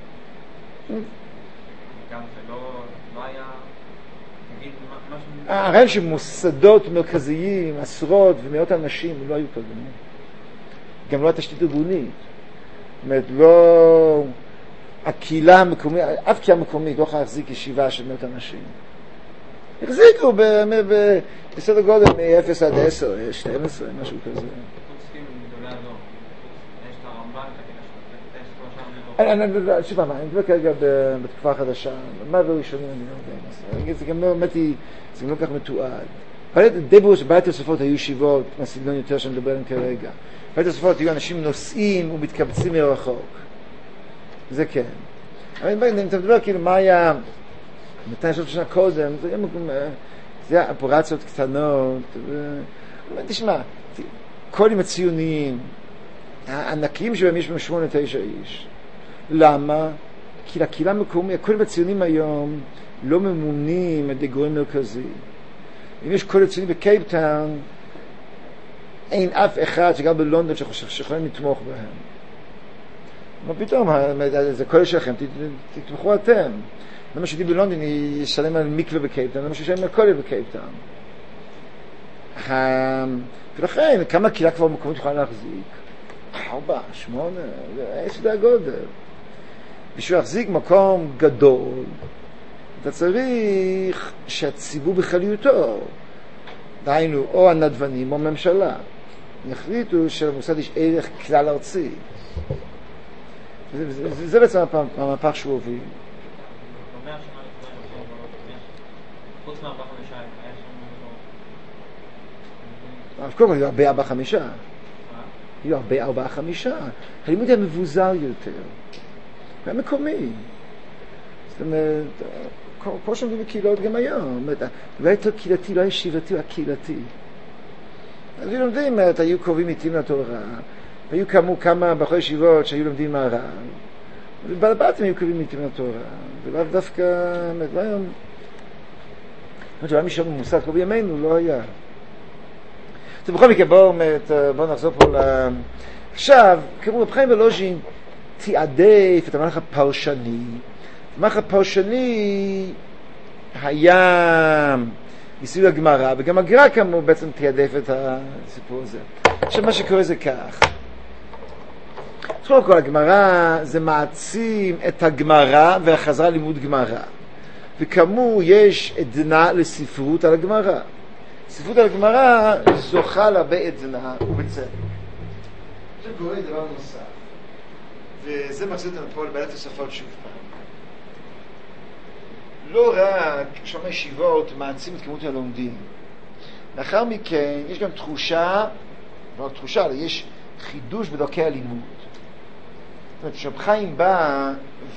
גם זה לא היה... תגיד, משהו... הרעיון שמוסדות מרכזיים, עשרות ומאות אנשים, לא היו קודם. גם לא התשתית ארגונית. זאת אומרת, לא... הקהילה המקומית, אף קהילה מקומית לא יכולה להחזיק ישיבה של מאות אנשים. החזיקו בסדר גודל מ-אפס עד עשר, שתים עשרה, משהו כזה. שוב פעם, אני מדבר כרגע בתקופה החדשה, מה בראשונים אני לא יודע. זה גם לא, אמרתי, זה גם לא כך מתועד. די ברור שבית הסופות היו ישיבות, מהסגנון יותר שאני מדבר עליהם כרגע. בית הסופות היו אנשים נוסעים ומתקבצים מרחוק. זה כן. אבל אם אתה מדבר כאילו מה היה מאתיים שלושים שנה קודם, זה היה מקום, זה היה אפורציות קטנות. תשמע, כל עם הציוניים, הענקים שבהם יש בהם שמונה תשע איש. למה? כי לקהילה המקומית, כל עם הציונים היום לא ממונים על ידי גורם מרכזי. אם יש כל הציונים בקייפטאון, אין אף אחד שגר בלונדון שיכולים לתמוך בהם. מה פתאום, זה כל שלכם, תתמכו אתם. למה שידי בלונדון ישלם על מקווה בקייפטאון, למה שישלם על כל בקייפטאון. ולכן, כמה קהילה כבר מקומית יכולה להחזיק? ארבע, שמונה, יש די הגודל. בשביל להחזיק מקום גדול, אתה צריך שהציבור בכלליותו, דהיינו, או הנדבנים או הממשלה, יחליטו שלמוסד יש ערך כלל ארצי. זה, זה, זה, זה בעצם המהפך שהוא הוביל. חוץ מארבע חמישה, היה שם... אז קודם כל, היו הרבה ארבע חמישה. היו הרבה ארבע חמישה. הלימוד היה מבוזר יותר. היה מקומי. זאת אומרת, כמו שמדברים בקהילות גם היום. לא היה יותר קהילתי, לא היה ישיבתי, היה קהילתי. אז היו לומדים, היו קרובים איתים לתורה, והיו כמה, כמה בחורי ישיבות שהיו לומדים מהר"ן, ובעל בתים היו קרובים איתים לתורה, ולאו דווקא, לא היום, זאת אומרת, מי שאומר מוסד כל בימינו, לא היה. אז בכל מקרה, בואו בוא נחזור פה ל... עכשיו, כמו רב חיים ולוז'ין, תיעדף את המהלך הפרשני. המהלך הפרשני היה מסביב הגמרא, וגם הגר"א כאמור בעצם תיעדף את הסיפור הזה. עכשיו מה שקורה זה כך. קודם כל, הגמרא זה מעצים את הגמרא והחזרה לימוד גמרא. וכאמור יש עדנה לספרות על הגמרא. ספרות על הגמרא זוכה להרבה עדנה ובצדק. עכשיו קורה דבר נוסף, וזה מחזיר אותנו פה לבעיית תוספות שוב פעם. לא רק שומע ישיבות מעצים את כמות הלומדים, לאחר מכן יש גם תחושה, לא תחושה, אלא יש חידוש בדרכי הלימוד. זאת אומרת, שרב חיים בא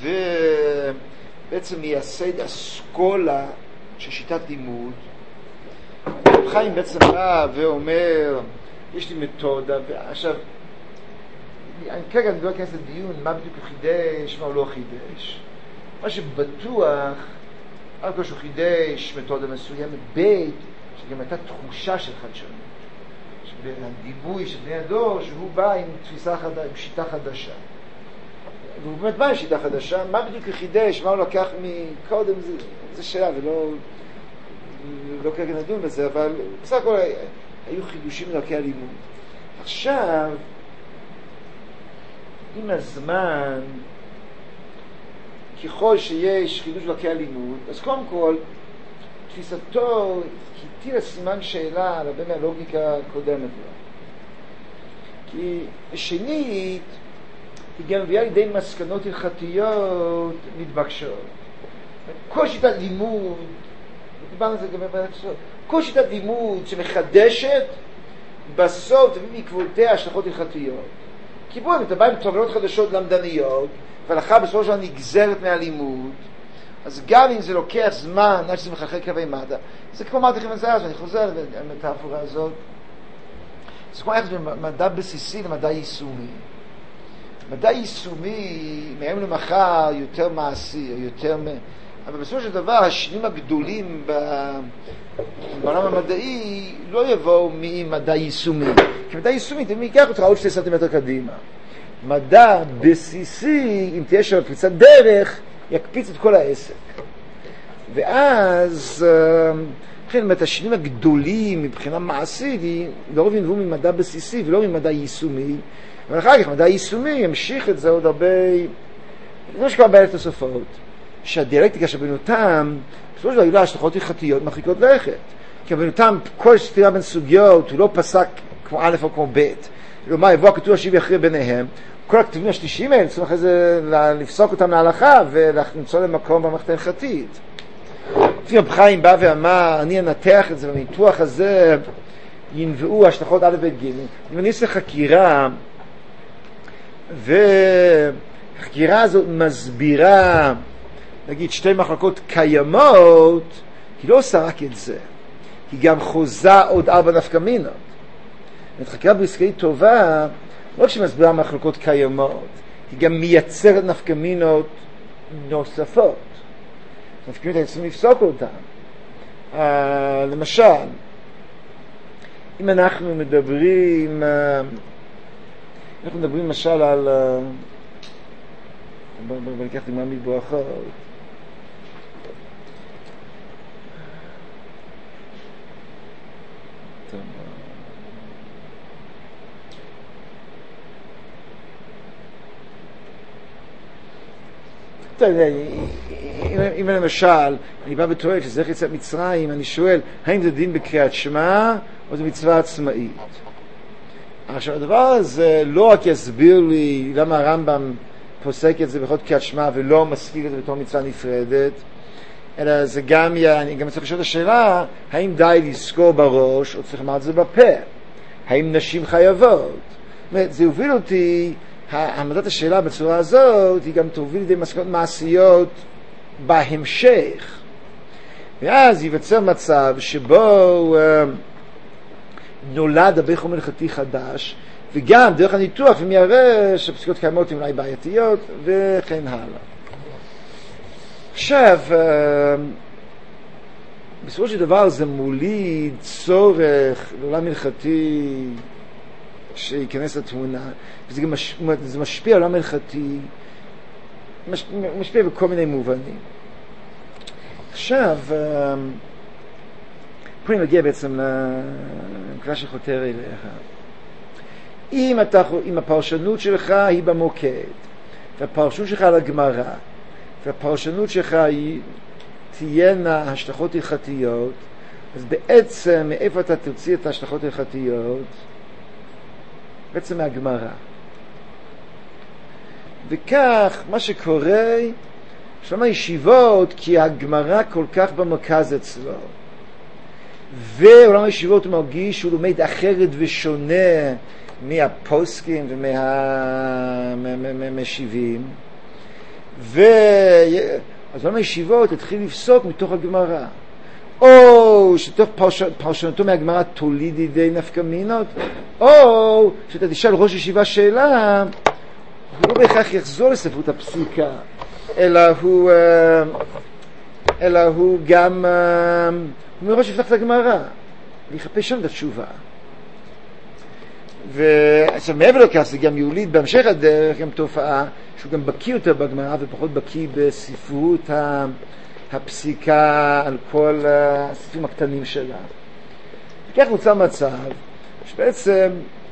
ובעצם מייסד אסכולה של שיטת לימוד. רב חיים בעצם בא ואומר, יש לי מתודה, ועכשיו אני כרגע אני לא אכנס לדיון מה בדיוק הוא חידש, מה הוא לא חידש. מה שבטוח, אף כל שהוא חידש מתודה מסוימת, בית, שגם הייתה תחושה של חדשנות, שהדימוי של בני הדור, שהוא בא עם תפיסה חדשה, עם שיטה חדשה. והוא באמת בא עם שיטה חדשה, מה בדיוק הוא חידש, מה הוא לקח מקודם, זה, זה שאלה, ולא לא כרגע נדון בזה, אבל בסך הכל היו חידושים לדרכי הלימוד. עכשיו, עם הזמן, ככל שיש חידוש בדרכי הלימוד, אז קודם כל, תפיסתו הטילה סימן שאלה על הרבה מהלוגיקה הקודמת לה. כי שנית, היא גם מביאה לידי מסקנות הלכתיות מתבקשות. כל שיטת לימוד, דיברנו על זה גם בבית הסוד, כל שיטת לימוד שמחדשת, בסוף תביא בעקבותיה השלכות הלכתיות. כי בואו, אם אתה בא עם תובנות חדשות למדניות, והלכה בסופו של דבר נגזרת מהלימוד, אז גם אם זה לוקח זמן, עד שזה מחלחל קווי מדע, זה כמו אמרתי לכם את זה אז, ואני חוזר למטאפורה הזאת, זה כמו איך מדע בסיסי למדע יישומי. מדע יישומי, מהם למחר, יותר מעשי, או יותר... אבל בסופו של דבר, השינויים הגדולים בעולם המדעי לא יבואו ממדע יישומי. כי מדע יישומי, תמיד ייקח אותך עוד שתי סנטימטר קדימה. מדע בסיסי, אם תהיה שם פריצת דרך, יקפיץ את כל העסק. ואז, לכן, את השינויים הגדולים מבחינה מעשית, לא ינבעו ממדע בסיסי ולא ממדע יישומי. אבל אחר כך, מדע יישומי ימשיך את זה עוד הרבה... זה שקורה בעלת תוספות. שהדיאלקטיקה שבנותם, בסופו של דבר היו לה השלכות הלכתיות מרחיקות לכת. כי בנותם, כל סתירה בין סוגיות, הוא לא פסק כמו א' או כמו ב'. כלומר, יבוא הכתוב השני ויכריע ביניהם. כל הכתובים השלישיים האלה, צריכים אחרי זה לפסוק אותם להלכה ולמצוא למקום במערכת ההלכתית. לפי רב חיים בא ואמר, אני אנתח את זה, בניתוח הזה ינבעו השלכות א' ב' ג'. אם אני עושה חקירה, והחקירה הזאת מסבירה, נגיד, שתי מחלקות קיימות, היא לא עושה רק את זה. היא גם חוזה עוד ארבע נפקמינות. את חקירה בעסקאית טובה, לא רק שמסבירה מחלקות קיימות, היא גם מייצרת נפקמינות נוספות. נפקמינות האלה צריכים לפסוק אותן. Uh, למשל, אם אנחנו מדברים, uh, אנחנו מדברים למשל על, uh, בוא ניקח דוגמה מברכות, אם למשל אני בא וטוען שזה איך יצאת מצרים, אני שואל האם זה דין בקריאת שמע או זה מצווה עצמאית. עכשיו הדבר הזה לא רק יסביר לי למה הרמב"ם פוסק את זה בכל קריאת שמע ולא מספיק את זה בתור מצווה נפרדת, אלא זה גם, אני גם צריך לשאול את השאלה האם די לזכור בראש או צריך לומר את זה בפה, האם נשים חייבות. זאת אומרת, זה הוביל אותי, העמדת השאלה בצורה הזאת היא גם תוביל לידי מסקנות מעשיות בהמשך, ואז ייווצר מצב שבו uh, נולד הרבה חומר הלכתי חדש, וגם דרך הניתוח הם יראה שהפסיקות קיימות הן אולי בעייתיות, וכן הלאה. עכשיו, בסופו של דבר זה מוליד צורך לעולם הלכתי שיכנס לתמונה, וזה גם מש, זה משפיע על העולם הלכתי, מש, משפיע בכל מיני מובנים. עכשיו, פה אני מגיע בעצם לנקודה שחותר אליך. אם, אתה, אם הפרשנות שלך היא במוקד, והפרשנות שלך על הגמרא, והפרשנות שלך היא תהיינה השלכות הלכתיות, אז בעצם מאיפה אתה תוציא את ההשלכות הלכתיות? בעצם מהגמרא. וכך מה שקורה שלמה הישיבות, כי הגמרא כל כך במרכז אצלו, ועולם הישיבות הוא מרגיש שהוא לומד אחרת ושונה מהפוסקים ומהמשיבים, ו... אז עולם הישיבות התחיל לפסוק מתוך הגמרא, או שתוך פרש... פרשנותו מהגמרא תוליד ידי נפקא מינות, או שאתה תשאל ראש ישיבה שאלה, הוא לא בהכרח יחזור לספרות הפסיקה, אלא הוא, אלא הוא גם, הוא מראש יפתח את הגמרא, ויחפש שם את התשובה. ועכשיו מעבר לכך זה גם יוליד בהמשך הדרך גם תופעה שהוא גם בקיא יותר בגמרא ופחות בקיא בספרות הפסיקה על כל הספרים הקטנים שלה. וכך נוצר מצב שבעצם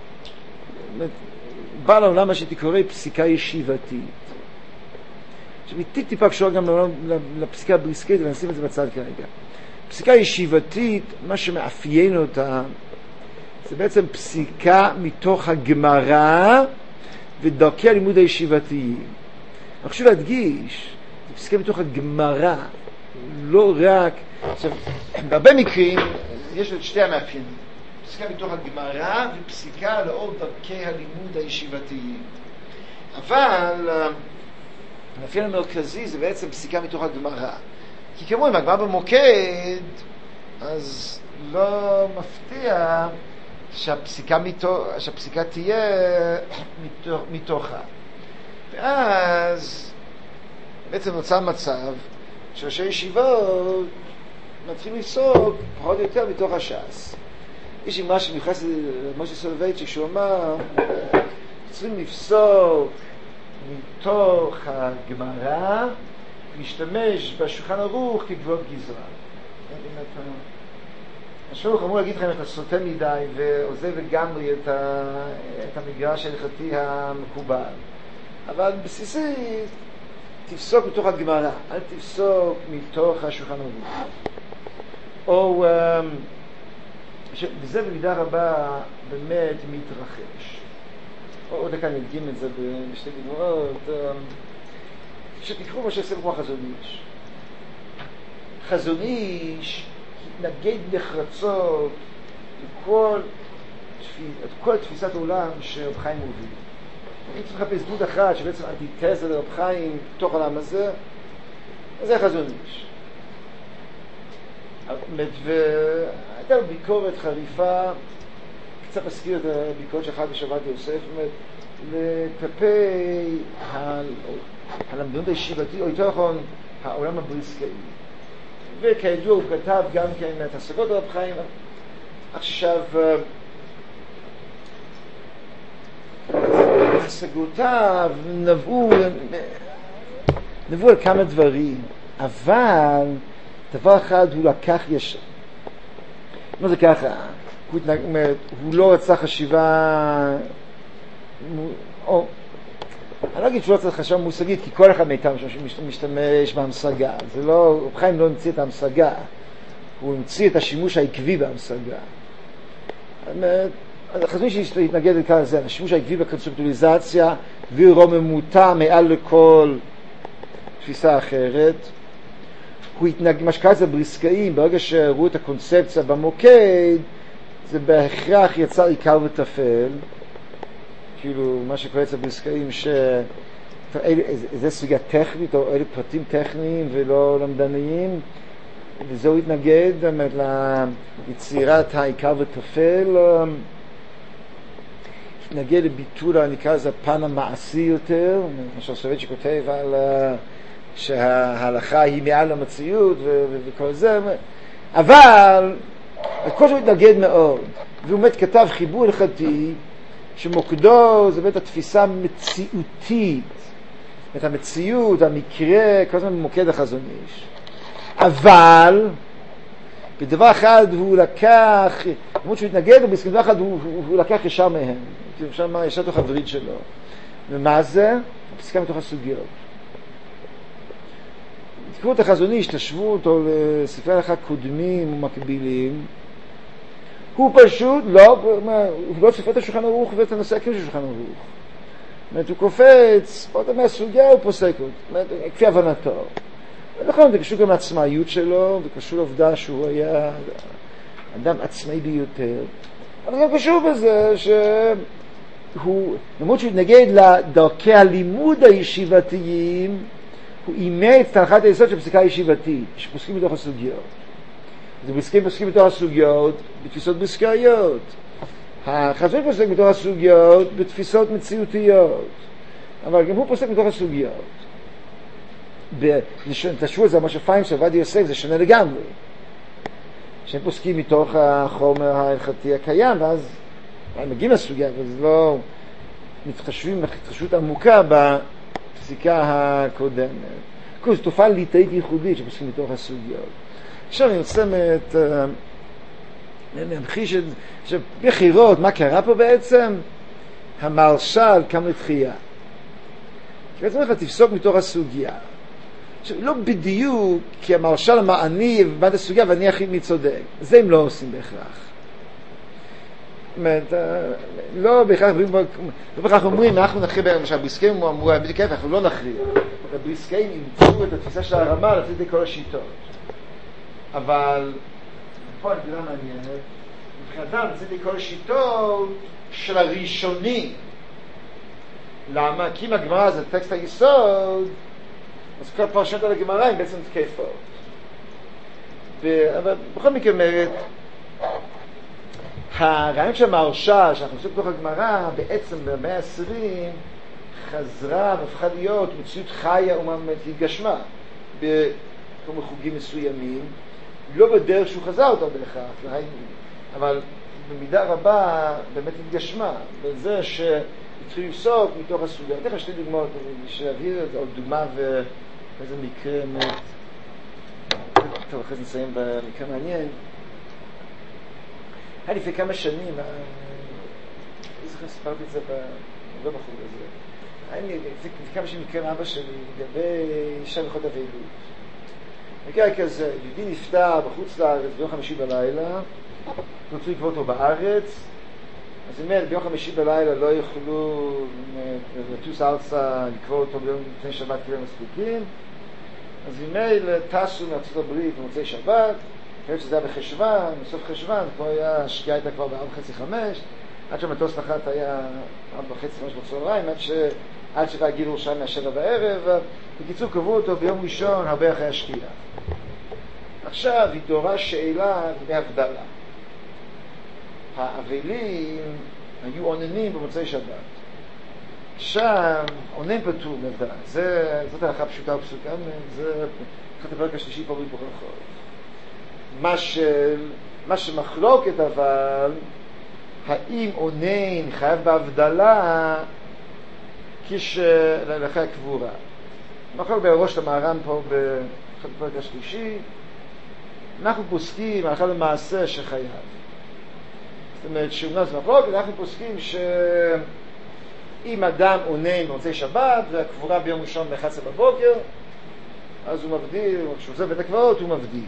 בא לעולם מה שתקרא פסיקה ישיבתית. עכשיו היא טיפ טיפה קשורה גם לפסיקה הבריסקית, ונשים את זה בצד כרגע. פסיקה ישיבתית, מה שמאפיין אותה זה בעצם פסיקה מתוך הגמרא ודרכי הלימוד הישיבתיים. אני חושב להדגיש, זה פסיקה מתוך הגמרא, לא רק, עכשיו, בהרבה מקרים יש את שתי המאפיינים, פסיקה מתוך הגמרא ופסיקה לאור דרכי הלימוד הישיבתיים. אבל המאפיין המרכזי זה בעצם פסיקה מתוך הגמרא. כי כמו אם הגמרא במוקד, אז לא מפתיע שהפסיקה, מתוך, שהפסיקה תהיה מתוך, מתוכה. ואז בעצם נוצר מצב שראשי ישיבות מתחילים לפסוק פחות או יותר מתוך הש"ס. יש אמרה שמיוחס למשה סולובייצ'יק שהוא אמר צריכים לפסוק מתוך הגמרא, להשתמש בשולחן ערוך כגבולות גזרה. השולח אמור להגיד לכם, אתה סוטה מדי ועוזב לגמרי את, ה... את המגרש ההלכתי המקובל. אבל בסיסית, תפסוק מתוך הגמרא, אל תפסוק מתוך השולחן ערוך. או, וזה במידה רבה באמת מתרחש. או עוד כאן נדגים את זה בשתי דברות, שתקחו מה שעושה כמו חזון איש. חזון איש התנגד נחרצות לכל את כל תפיסת העולם שרב חיים מוביל. אם צריך לחפש דמות אחת שבעצם אנטיתזה לרב חיים בתוך העולם הזה, אז זה חזון איש. והייתה לו ביקורת חריפה, קצת מזכיר את הביקורת שלך בשבת יוסף, כלפי הלמדנות הישיבתי, או יותר נכון העולם הבריסקאי. וכידוע הוא כתב גם כן את השגות הרב חיים. עכשיו, השגותיו נבעו נבעו על כמה דברים, אבל דבר אחד הוא לקח ישר. מה זה ככה? הוא, התנג... הוא לא רצה חשיבה, או אני לא אגיד שהוא לא רצה חשיבה מושגית, כי כל אחד מאיתנו משתמש בהמשגה. זה לא, רב חיים לא המציא את ההמשגה, הוא המציא את השימוש העקבי בהמשגה. החזון שהתנגד לכאן זה, השימוש העקבי בקונספטואליזציה ורוממותה מעל לכל תפיסה אחרת. הוא התנגד, מה שקרה זה בריסקאים, ברגע שראו את הקונספציה במוקד, זה בהכרח יצר עיקר וטפל. כאילו, מה שקורה אצל בריסקאים, שזה סוגיה טכנית, או אלה פרטים טכניים ולא למדניים, וזהו התנגד ליצירת העיקר וטפל, התנגד לביטול, נקרא לזה הפן המעשי יותר, משהו סובייט שכותב על שההלכה היא מעל המציאות וכל זה, אבל הכל שהוא התנגד מאוד, והוא באמת כתב חיבור הלכתי שמוקדו זה באמת התפיסה המציאותית, את המציאות, המקרה, כל הזמן במוקד החזון איש. אבל בדבר אחד הוא לקח, למרות שהוא התנגד, ובדבר אחד הוא, הוא, הוא לקח ישר מהם, ישר, ישר תוך הברית שלו. ומה זה? הפסקה מתוך הסוגיות. תקראו את החזון איש, תשוו אותו לספרי הלכה קודמים ומקבילים, הוא פשוט לא, הוא לא סופר את השולחן ערוך ואת הנושא הקיום של השולחן ערוך. זאת אומרת, הוא קופץ, עוד מהסוגיה הוא פוסק, כפי הבנתו. נכון, זה קשור גם לעצמאיות שלו, וקשור לעובדה שהוא היה אדם עצמאי ביותר. אבל גם קשור בזה שהוא, למרות שהוא התנגד לדרכי הלימוד הישיבתיים, הוא אימץ את הנחת היסוד של פסיקה ישיבתית, שפוסקים בתוך הסוגיות. זה פוסקים פוסקים בתוך הסוגיות, בתפיסות בוסקאיות. החזון פוסק בתוך הסוגיות, בתפיסות מציאותיות. אבל גם הוא פוסק בתוך הסוגיות. תשמעו את זה, מה שפיינשטיין עובדיה יוסף, זה שונה לגמרי. שהם פוסקים מתוך החומר ההלכתי הקיים, ואז הם מגיעים לסוגיה, אבל זה לא מתחשבים, התחשבות עמוקה בפסיקה הקודמת. זו תופעה ליטאית ייחודית שפוסקים מתוך הסוגיות. עכשיו אני רוצה להמחיש את זה, בחירות, מה קרה פה בעצם? המרשל קם לתחייה. כי בעצם איך תפסוק מתוך הסוגיה. עכשיו, לא בדיוק, כי המרשל אמר אני ובאת הסוגיה ואני הכי מי צודק. זה הם לא עושים בהכרח. זאת אומרת, לא בהכרח, לא בהכרח אומרים, אנחנו נכריע, למשל, בריסקאים אמרו, בדיוק ההפך, אנחנו לא נכריע. הבריסקאים אימצו את התפיסה של הרמה לפי כל השיטות. אבל פה הנקודה מעניינת, מבחינתם לפי כל השיטות של הראשונים. למה? כי אם הגמרא זה טקסט היסוד, אז כל פרשנות על הגמרא הם בעצם תקפות. אבל בכל מקרה אומרת, הרעיון של המהרש"ל שאנחנו עושים בתוך הגמרא, בעצם במאה העשרים חזרה והפכה להיות מציאות חיה והתגשמה בכל חוגים מסוימים, לא בדרך שהוא חזר אותו בהכרח, אבל במידה רבה באמת התגשמה, בזה שהתחיל לפסוק מתוך הסוגיה. אני אתן לך שתי דוגמאות, שיבהיר את זה, עוד דוגמה ואיזה מקרה מאוד... טוב, אחרי זה נסיים במקרה מעניין. היה לפני כמה שנים, אני זוכר ספרתי את זה לא בחור הזה, היה לפני כמה שנים מקרה מאבא שלי לגבי אישה בלכות אבלות. מקרה כזה, יהודי נפטר בחוץ לארץ ביום חמישי בלילה, רצו לקבור אותו בארץ, אז אם ביום חמישי בלילה לא יוכלו לטוס ארצה לקבור אותו ביום לפני שבת כי הם מספיקים, אז אם טסו מארצות הברית במוצאי שבת, חייבת שזה היה בחשוון, בסוף חשוון, פה היה, השקיעה הייתה כבר בארבע וחצי חמש, עד שהמטוס נחת היה ארבע וחצי חמש בצהריים, עד ש... עד שרגיל ירושלים מהשבע בערב, בקיצור קבעו אותו ביום ראשון הרבה אחרי השקיעה. עכשיו התעוררה שאלה לגבי הבדלה. האבלים היו עוננים במוצאי שבת. שם עונן פטור בהבדלה. זה, זאת הלכה פשוטה ופסוקה, זה אחת הפרק השלישי פה בברכות. מה, של, מה שמחלוקת אבל, האם עונן חייב בהבדלה כשלאחרי הקבורה. מחלוק בראש למהר"ן פה באחד הפרק השלישי, אנחנו פוסקים הלכה למעשה שחייב. זאת אומרת שאומנם זה מחלוקת, אנחנו פוסקים שאם אדם עונן במוצאי שבת והקבורה ביום ראשון ב-אחת עשרה בבוקר, אז הוא מבדיל, כשהוא עוזב בית הקברות הוא מבדיל.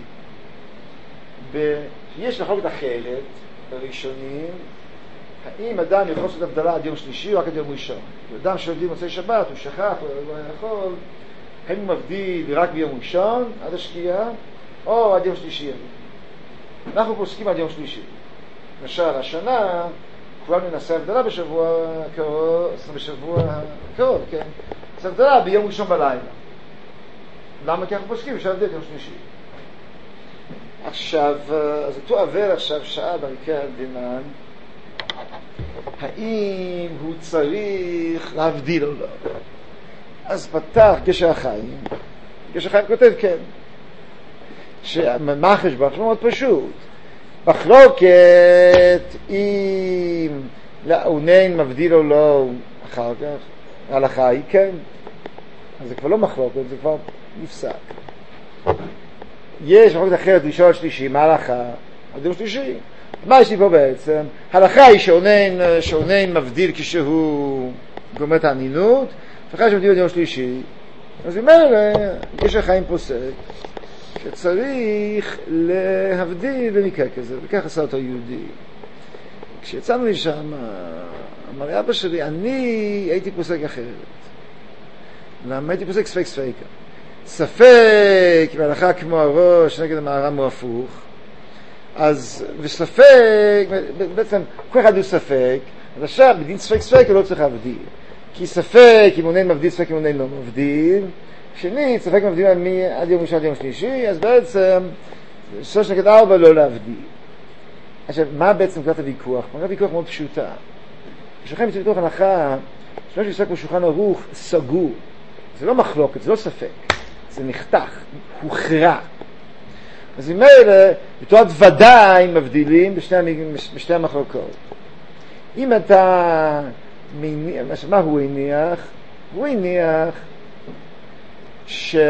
יש מחלוקת אחרת בראשונים, האם אדם יכול לעשות הבדלה עד יום שלישי או רק עד יום ראשון. אדם שהבדיל במוצאי שבת, הוא שכח, הוא לא יכול, האם הוא מבדיל רק ביום ראשון עד השקיעה או עד יום שלישי. אנחנו פוסקים עד יום שלישי. למשל, השנה כולנו נעשה הבדלה בשבוע קרוב, בשבוע קרוב, כן? נעשה הבדלה ביום ראשון בלילה. למה? כי אנחנו פוסקים בשביל הבדל יום שלישי. עכשיו, אז אותו עבר עכשיו שעה במקרה הדנן, האם הוא צריך להבדיל או לא? אז פתח גשר החיים, גשר החיים כותב כן, שמה החשבון? חשבון מאוד פשוט, מחלוקת אם לעונן מבדיל או לא אחר כך, ההלכה היא כן, אז זה כבר לא מחלוקת, זה כבר נפסק. יש מחלוקת אחרת ראשון שלישי, מה ההלכה? הדין שלישי. מה יש לי פה בעצם? ההלכה היא שעונן, שעונן מבדיל כשהוא גומר את הענינות, ואחרי שמבדיל בדיון שלישי, אז היא אומרת, יש החיים פוסק, שצריך להבדיל במקרה כזה, וכך עשה אותו יהודי. כשיצאנו לשם, אמר לי אבא שלי, אני הייתי פוסק אחרת. למה הייתי פוסק ספק ספקה? ספק, בהלכה כמו הראש, נגד המערם הוא הפוך. אז, וספק, בעצם, כל אחד הוא ספק, אז עכשיו, בדין ספק ספקה לא צריך להבדיל. כי ספק, אם עונן מבדיל, ספק אם עונן לא מבדיל. שני, ספק מבדיל עד יום ראשון עד יום שלישי, אז בעצם, שלוש נגד ארבע לא להבדיל. עכשיו, מה בעצם קראת הוויכוח? מה הוויכוח מאוד פשוטה. בשולחן מצוות מתוך הנחה, שמה שעסק בשולחן ערוך סגור. זה לא מחלוקת, זה לא ספק. זה נחתך, הוכרע. אז אם אלה, בתורת ודאי מבדילים בשני, בשתי המחלוקות. אם אתה מניח, מה הוא הניח? הוא הניח ש...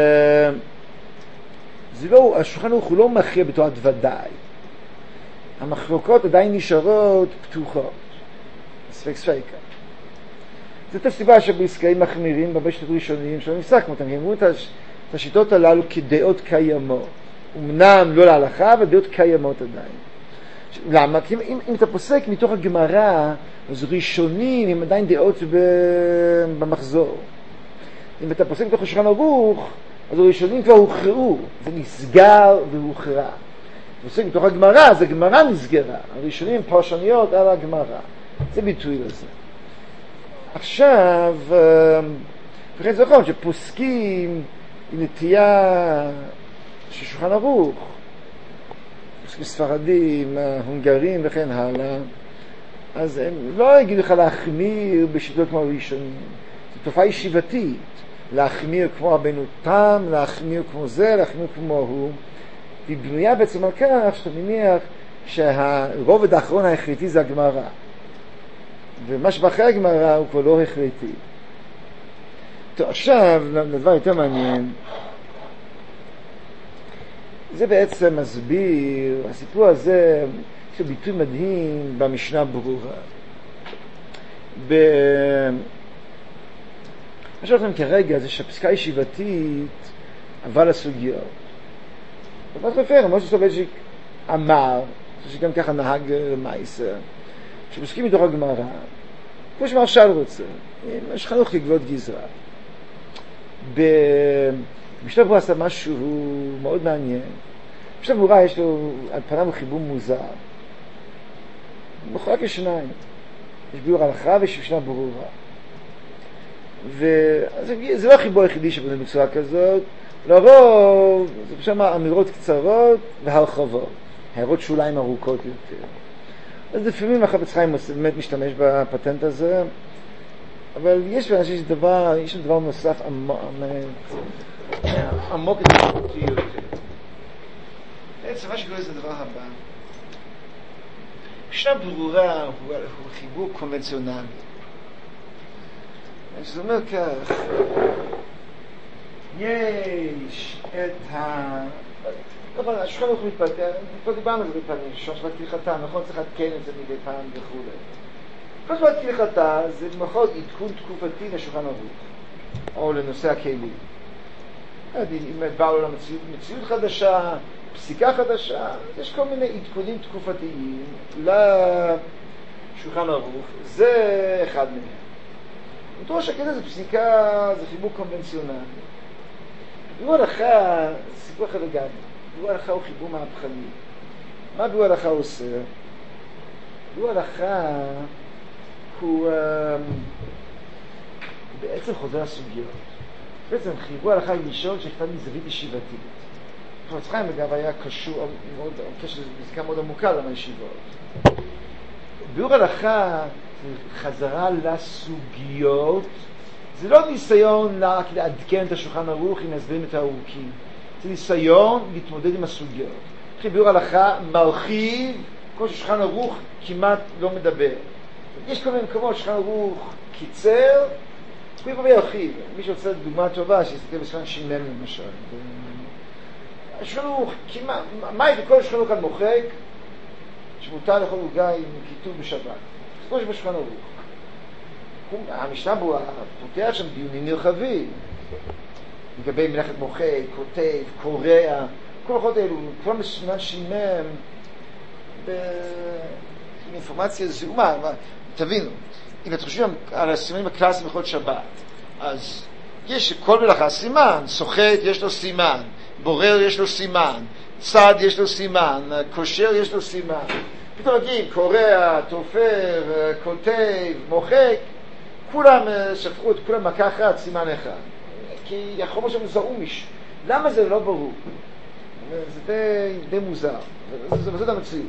זה לא, השולחן ערוך הוא לא מכריע בתורת ודאי. המחלוקות עדיין נשארות פתוחות. ספק ספקה. זאת הסיבה שבעסקאים מחמירים בבשת ראשונים שלא נפסק אותם, הם אמרו את השיטות הללו כדעות קיימות. אמנם לא להלכה, אבל דעות קיימות עדיין. למה? כי אם, אם אתה פוסק מתוך הגמרא, אז ראשונים הם עדיין דעות במחזור. אם אתה פוסק מתוך השולחן ערוך, אז הראשונים כבר הוכרעו. זה נסגר והוכרע. פוסק מתוך הגמרא, אז הגמרא נסגרה. הראשונים פרשניות על הגמרא. זה ביטוי לזה. עכשיו, וכן זה נכון שפוסקים עם נטייה של שולחן ערוך, פוסקים ספרדים, הונגרים וכן הלאה, אז הם לא יגידו לך להחמיר בשיטות כמו הראשונים. זו תופעה ישיבתית, להחמיר כמו רבנו תם, להחמיר כמו זה, להחמיר כמו הוא. והיא בנויה בעצם על כך שאתה מניח שהרובד האחרון ההחלטי זה הגמרא. ומה שבאחרי הגמרא הוא כבר לא החלטי. טוב, עכשיו, לדבר יותר מעניין, זה בעצם מסביר, הסיפור הזה, יש לו ביטוי מדהים במשנה ברורה. ב... מה שאומרים כרגע זה שהפסקה ישיבתית עבר לסוגיות. אבל זה פר, מה שסובלצ'יק אמר, שגם ככה נהג מייסר, שפוסקים מתוך הגמרא, כמו שמרשל רוצה, יש חנוך לגבות גזרה. במשנה ברורה עשה משהו מאוד מעניין. במשנה ברורה יש לו על פניו חיבור מוזר. מחולק לשניים. יש ביאור הלכה ויש משנה ברורה. וזה לא החיבור היחידי שבונה בצורה כזאת. לרוב, זה פשוט אמירות קצרות והרחבות. הערות שוליים ארוכות יותר. אז לפעמים החפץ חיים באמת משתמש בפטנט הזה, אבל יש באנשים שיש דבר, יש דבר נוסף עמוק יותר יותר. בעצם מה שקורה זה הדבר הבא. משנה ברורה הוא חיבור קונבנציונלי. זאת אומרת כך, יש את ה... נכון, השולחן ערוך מתפתח, כבר דיברנו על זה בפעמים, שושבת כהלכתה, נכון, צריך להתקן את זה מדי פעם וכו'. שושבת כהלכתה זה בכל עדכון תקופתי לשולחן ערוך, או לנושא הכלים. אם באו לו למציאות חדשה, פסיקה חדשה, יש כל מיני עדכונים תקופתיים לשולחן ערוך, זה אחד מהם. בתור שכזה זה פסיקה, זה חיבור קונבנציונלי. ביאור הלכה זה סיפור אחר לגמרי. ביאור הלכה הוא חיבור מהפכני. מה ביאור הלכה עושה? ביאור הלכה הוא uh, בעצם חוזר הסוגיות. בעצם חיבור הלכה היא ראשון שנכתב מזווית ישיבתית. חפץ חיים אגב היה קשור, מאוד, קשר בזיקה מאוד עמוקה לישיבות. ביאור הלכה חזרה לסוגיות, זה לא ניסיון רק לעדכן את השולחן ערוך עם הסברים את הארוכים, זה ניסיון להתמודד עם הסוגיות. אחרי ביאור הלכה מרחיב, כל שולחן ערוך כמעט לא מדבר. יש כל מיני מקומות שולחן ערוך קיצר, הוא יבוא וירחיב. מי שרוצה דוגמה טובה, שיסתכל בשולחן שימם למשל. השולחן ערוך כמעט, מה יש בכל שולחן ערוך על מוחק? שמותר לאכול עוגה עם כיתוב בשבת. זה כמו שבשולחן ערוך. המשנה ברורה פותח שם דיונים נרחבים לגבי מלאכת מוחק, כותב, קורא, כל הכל האלו, כל משנה שימם באינפורמציה זעומה. תבינו, אם אתם חושבים על הסימנים הקלאסיים בכל שבת, אז יש כל מלאכה סימן, סוחט יש לו סימן, בורר יש לו סימן, צד יש לו סימן, קושר יש לו סימן. פתאום נגיד, קורא, תופר, כותב, מוחק, כולם שפכו את כולם מכה אחת, סימן אחד. כי יכול להיות שהם זרעו מישהו. למה זה לא ברור? זה די, די מוזר. זה זאת המציאות.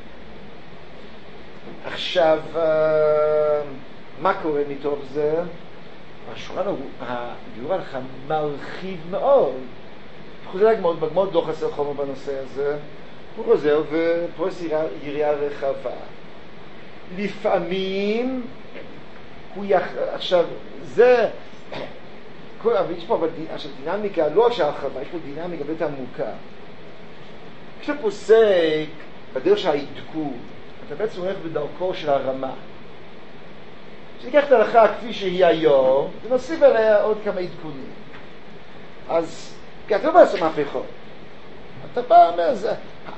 עכשיו, מה קורה מתוך זה? השולחן ערוך, הביאור הלכה מרחיב מאוד. חוזר לגמות, בגמות לא חסר חומר בנושא הזה. הוא חוזר ופורס יריעה רחבה. לפעמים הוא יח... עכשיו, זה... כל... אבל יש פה עכשיו דינמיקה, לא רק שהרחבה, יש פה דינמיקה בית עמוקה. כשאתה פוסק בדרך של העדכון, אתה בעצם הולך בדרכו של הרמה. כשניקח את ההלכה כפי שהיא היום, ונוסיף עליה עוד כמה עדכונים. אז, כי אתה לא בא לעשות מהפכות. אתה בא אומר, זה...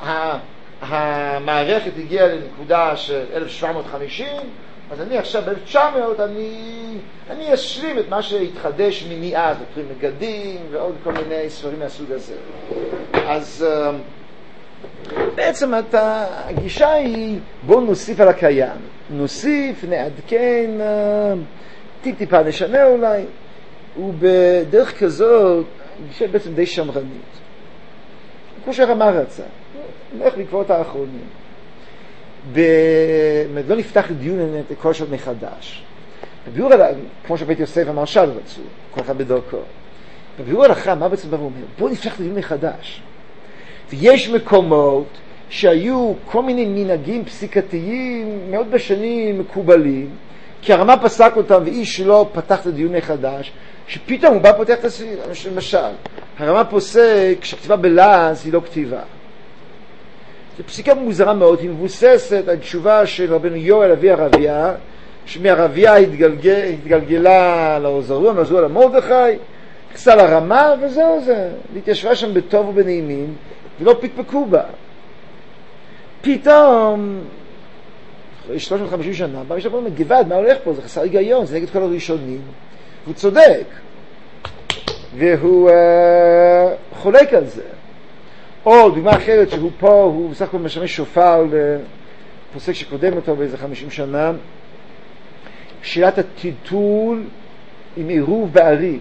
המערכת הגיעה לנקודה של אלף שבע מאות וחמישים, אז אני עכשיו ב-אלף תשע מאות, אני, אני אשלים את מה שהתחדש מניעה, דוקטרין מגדים ועוד כל מיני ספרים מהסוג הזה. אז בעצם אתה, הגישה היא, בואו נוסיף על הקיים. נוסיף, נעדכן, טיפ טיפה נשנה אולי, ובדרך כזאת, גישה בעצם די שמרנית. כמו שהרמה רצה. נלך בעקבות האחרונים. באמת, לא נפתח לדיון את כל שעות מחדש. בביאור הלכה, כמו שבית יוסף המרשל רצו, כל אחד בדרכו. בביאור הלכה, מה בעצם בא ואומר? בואו נפתח לדיון מחדש. ויש מקומות שהיו כל מיני מנהגים פסיקתיים מאוד בשנים מקובלים, כי הרמה פסק אותם ואיש לא פתח את הדיון מחדש, שפתאום הוא בא פותח את הסיום. למשל, הרמה פוסק כשכתיבה בלעז היא לא כתיבה. זו פסיקה מוזרה מאוד, היא מבוססת על תשובה של רבנו יואל אבי ערביה, שמערביה התגלגל, התגלגלה לעוזרוע, מעוזרוע למרדכי, נכנסה לרמה וזהו זה, והתיישבה שם בטוב ובנעימים, ולא פקפקו בה. פתאום, אחרי שלוש מאות וחמישים שנה, בא מישהו ואומר, גבעד, מה הולך פה? זה חסר היגיון, זה נגד כל הראשונים. והוא צודק, והוא uh, חולק על זה. או דוגמה אחרת שהוא פה, הוא בסך הכל משמש שופר לפוסק שקודם אותו באיזה חמישים שנה, שאלת הטיטול עם עירוב בערים,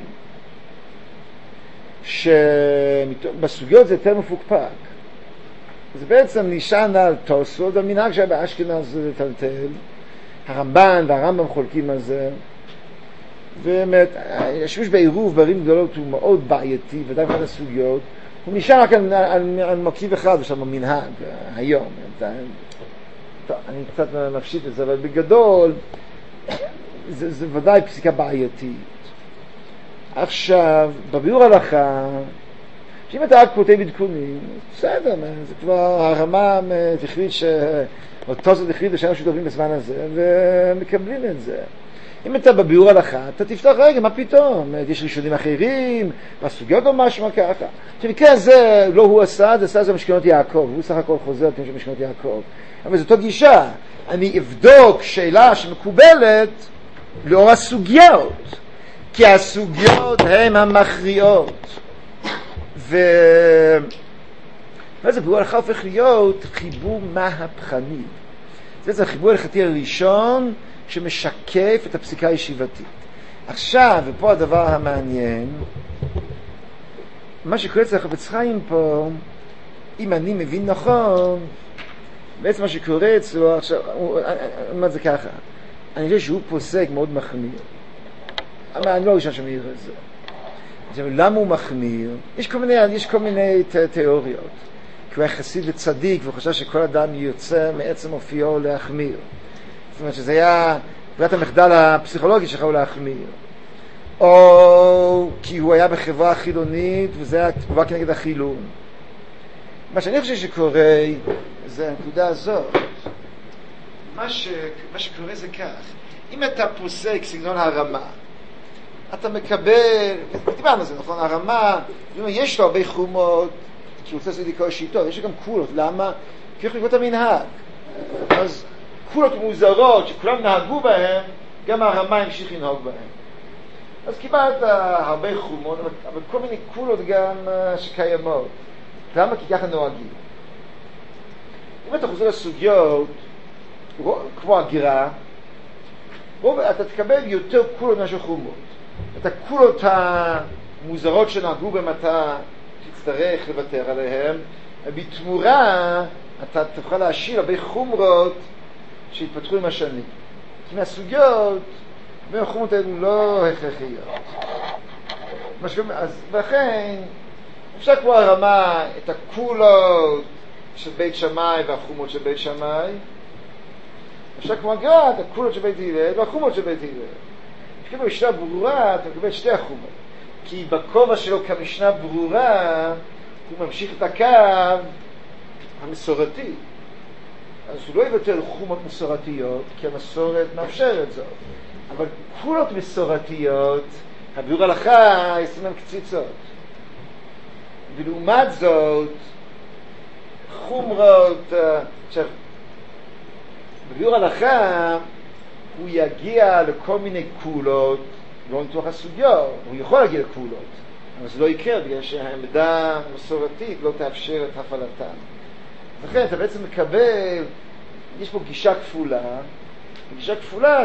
שבסוגיות זה יותר מפוקפק. זה בעצם נשען על תוספות, המנהג שהיה באשכנז לטלטל, הרמב"ן והרמב"ם חולקים על זה, ובאמת, השימוש בעירוב בערים גדולות הוא מאוד בעייתי, ודאי אחד הסוגיות, הוא נשאר רק על, על, על מרכיב אחד, יש לנו מנהג היום. טוב, אני קצת מפשיט את זה, אבל בגדול, זה, זה ודאי פסיקה בעייתית. עכשיו, בביאור הלכה, שאם אתה רק כותב עדכונים, בסדר, זה כבר הרמה תחליט שאותו זה תחליט לשאלה שטובים בזמן הזה, ומקבלים את זה. אם אתה בביאור הלכה, אתה תפתח רגע, מה פתאום? יש ראשונים אחרים, בסוגיות או משהו ככה. שבמקרה הזה לא הוא עשה, זה עשה זה משכנות יעקב, הוא סך הכל חוזר כמו שמשכנות יעקב. אבל זו אותו גישה, אני אבדוק שאלה שמקובלת לאור הסוגיות, כי הסוגיות הן המכריעות. ו... ואז הביאור הלכה הופך להיות חיבור מהפכני. זה החיבור הלכתי הראשון, שמשקף את הפסיקה הישיבתית. עכשיו, ופה הדבר המעניין, מה שקורה אצל החפץ חיים פה, אם אני מבין נכון, בעצם מה שקורה אצלו, עכשיו, הוא אומר את זה ככה, אני חושב שהוא פוסק מאוד מחמיר. אבל אני לא ראשון שמעיר את זה. עכשיו, למה הוא מחמיר? יש כל מיני, יש כל מיני ת, תיאוריות. כי הוא היה חסיד וצדיק, והוא חשב שכל אדם יוצא מעצם אופיו להחמיר. זאת אומרת שזה היה, ברירת המחדל הפסיכולוגי שלך הוא להחמיר. או כי הוא היה בחברה חילונית, וזה היה תגובה כנגד החילון. מה שאני חושב שקורה, זה הנקודה הזאת. מה, ש... מה שקורה זה כך. אם אתה פוסק סגנון הרמה, אתה מקבל, דיברנו על זה, נכון? הרמה, יש לו הרבה חומות, כי הוא רוצה לעשות לקרוא שיטות, יש לו גם קולות. למה? כי הוא יכול לקרוא את המנהג. אז קולות מוזרות שכולם נהגו בהם, גם הרמה המשיך לנהוג בהם. אז קיבלת הרבה חומות, אבל כל מיני קולות גם שקיימות. למה? כי ככה נוהגים. אם אתה חוזר לסוגיות, כמו הגירה, אתה תקבל יותר קולות מאשר חומות. את הקולות המוזרות שנהגו בהם אתה תצטרך לוותר עליהם, ובתמורה אתה תוכל להשאיר הרבה חומרות שהתפתחו עם השנים. כי מהסוגיות, והחומות האלו לא הכרחיות. אז לכן, אפשר כמו הרמה את הקולות של בית שמאי והחומות של בית שמאי, אפשר כמו הגרעה את הקולות של בית הלל והחומות של בית הלל. כשכאילו משנה ברורה, אתה מקבל שתי החומות. כי בכובע שלו כמשנה ברורה, הוא ממשיך את הקו המסורתי. אז הוא לא יוותר חומות מסורתיות, כי המסורת מאפשרת זאת. אבל קולות מסורתיות, הביאור הלכה, ישימם קציצות. ולעומת זאת, חומרות, עכשיו, בביאור הלכה, הוא יגיע לכל מיני קולות, לא ניתוח הסוגיות, הוא יכול להגיע לקולות, אבל זה לא יקרה, בגלל שהעמדה המסורתית לא תאפשר את הפעלתן. לכן אתה בעצם מקבל, יש פה גישה כפולה, גישה כפולה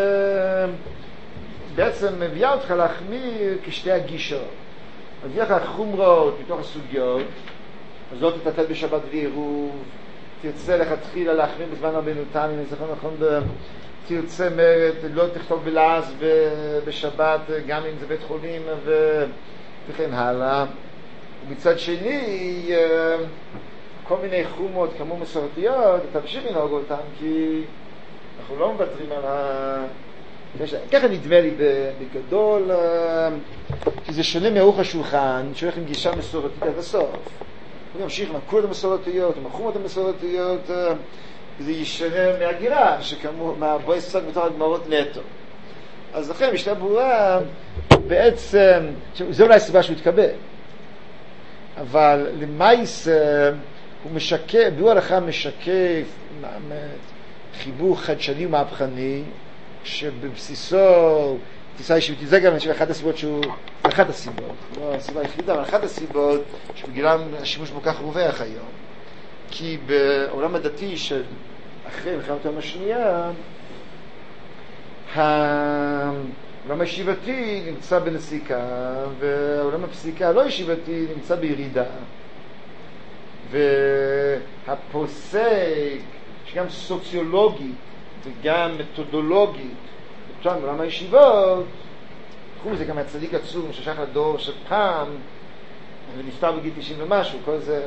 שבעצם מביאה אותך להחמיר כשתי הגישות. מביאה לך חומרות מתוך הסוגיות, אז לא תתתת בשבת ועירוב, תרצה לכתחילה להחמיר בזמן רבנו תם, אם אני זוכר נכון, תרצה מרד, לא תכתוב בלעז בשבת, גם אם זה בית חולים וכן הלאה. ומצד שני, כל מיני חומות כמו מסורתיות, אתה תמשיך לנהוג אותם, כי אנחנו לא מוותרים על ה... ככה נדמה לי בגדול, כי זה שונה מאורך השולחן, שהולך עם גישה מסורתית עד הסוף. הוא ימשיך עם הקולות המסורתיות, עם החומות המסורתיות, וזה ישנה מהגירה, שכמו מהבוי סוג בתוך הגמרות נטו. אז לכן, משנה ברורה, בעצם, זה אולי הסיבה שהוא התקבל. אבל למייס, הוא משקף, ביאור הלכה משקף חיבור חדשני ומהפכני, שבבסיסו תפיסה ישיבתית. זה גם אחת הסיבות שהוא, זה אחת הסיבות, לא הסיבה היחידה, אבל אחת הסיבות שבגללם השימוש בו כך רווח היום. כי בעולם הדתי של אחרי מלחמת העולם השנייה, העולם הישיבתי נמצא בנסיקה, והעולם הפסיקה הלא ישיבתי נמצא בירידה. והפוסק, שגם סוציולוגית וגם מתודולוגית, בתואם בעולם הישיבות, תחום לזה גם הצדיק עצום ששייך לדור של פעם, ונפטר בגיל תשעים ומשהו, כל זה,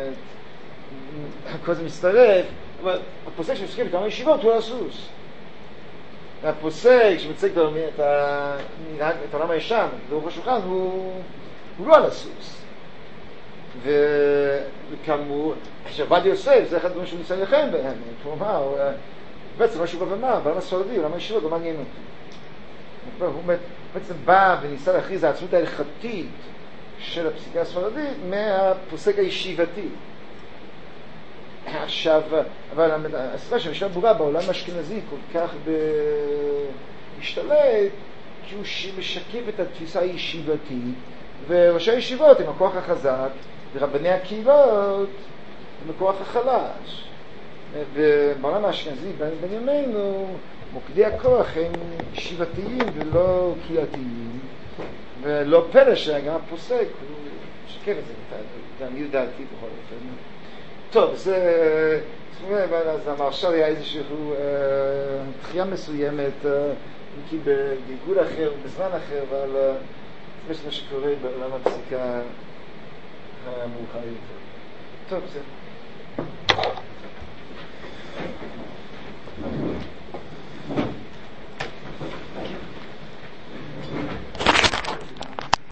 כל זה מסתרף, אבל הפוסק שמסכים בתואם הישיבות הוא על הסוס. והפוסק שמציג את העולם הישן, דור השולחן, הוא לא על הסוס. וכאמור, כשעבדי יוסף, זה אחד הדברים שהוא ניסה לחם בהם, הוא אמר, בעצם מה שהוא בא ואמר, בעולם הספרדי, עולם הישיבות, לא מעניין אותי. הוא בעצם בא וניסה להכריז העצמות ההלכתית של הפסיקה הספרדית מהפוסק הישיבתי. עכשיו, אבל הסיבה שהמשנה ברורה בעולם האשכנזי כל כך משתלט, כי הוא משקף את התפיסה הישיבתית, וראשי הישיבות הם הכוח החזק, ורבני הקהילות הם הכוח החלש. ובעולם האשכנזי, בין ימינו, מוקדי הכוח הם ישיבתיים ולא קהילתיים, ולא פלא שגם הפוסק הוא משקר את זה, לעניות דעתי בכל אופן. טוב, זה... אז המהרש"ל היה איזשהו תחייה מסוימת, אם כי בגלגול אחר, בזמן אחר, אבל זה מה שקורה בעולם הפסיקה המאוחר יותר. טוב, זה...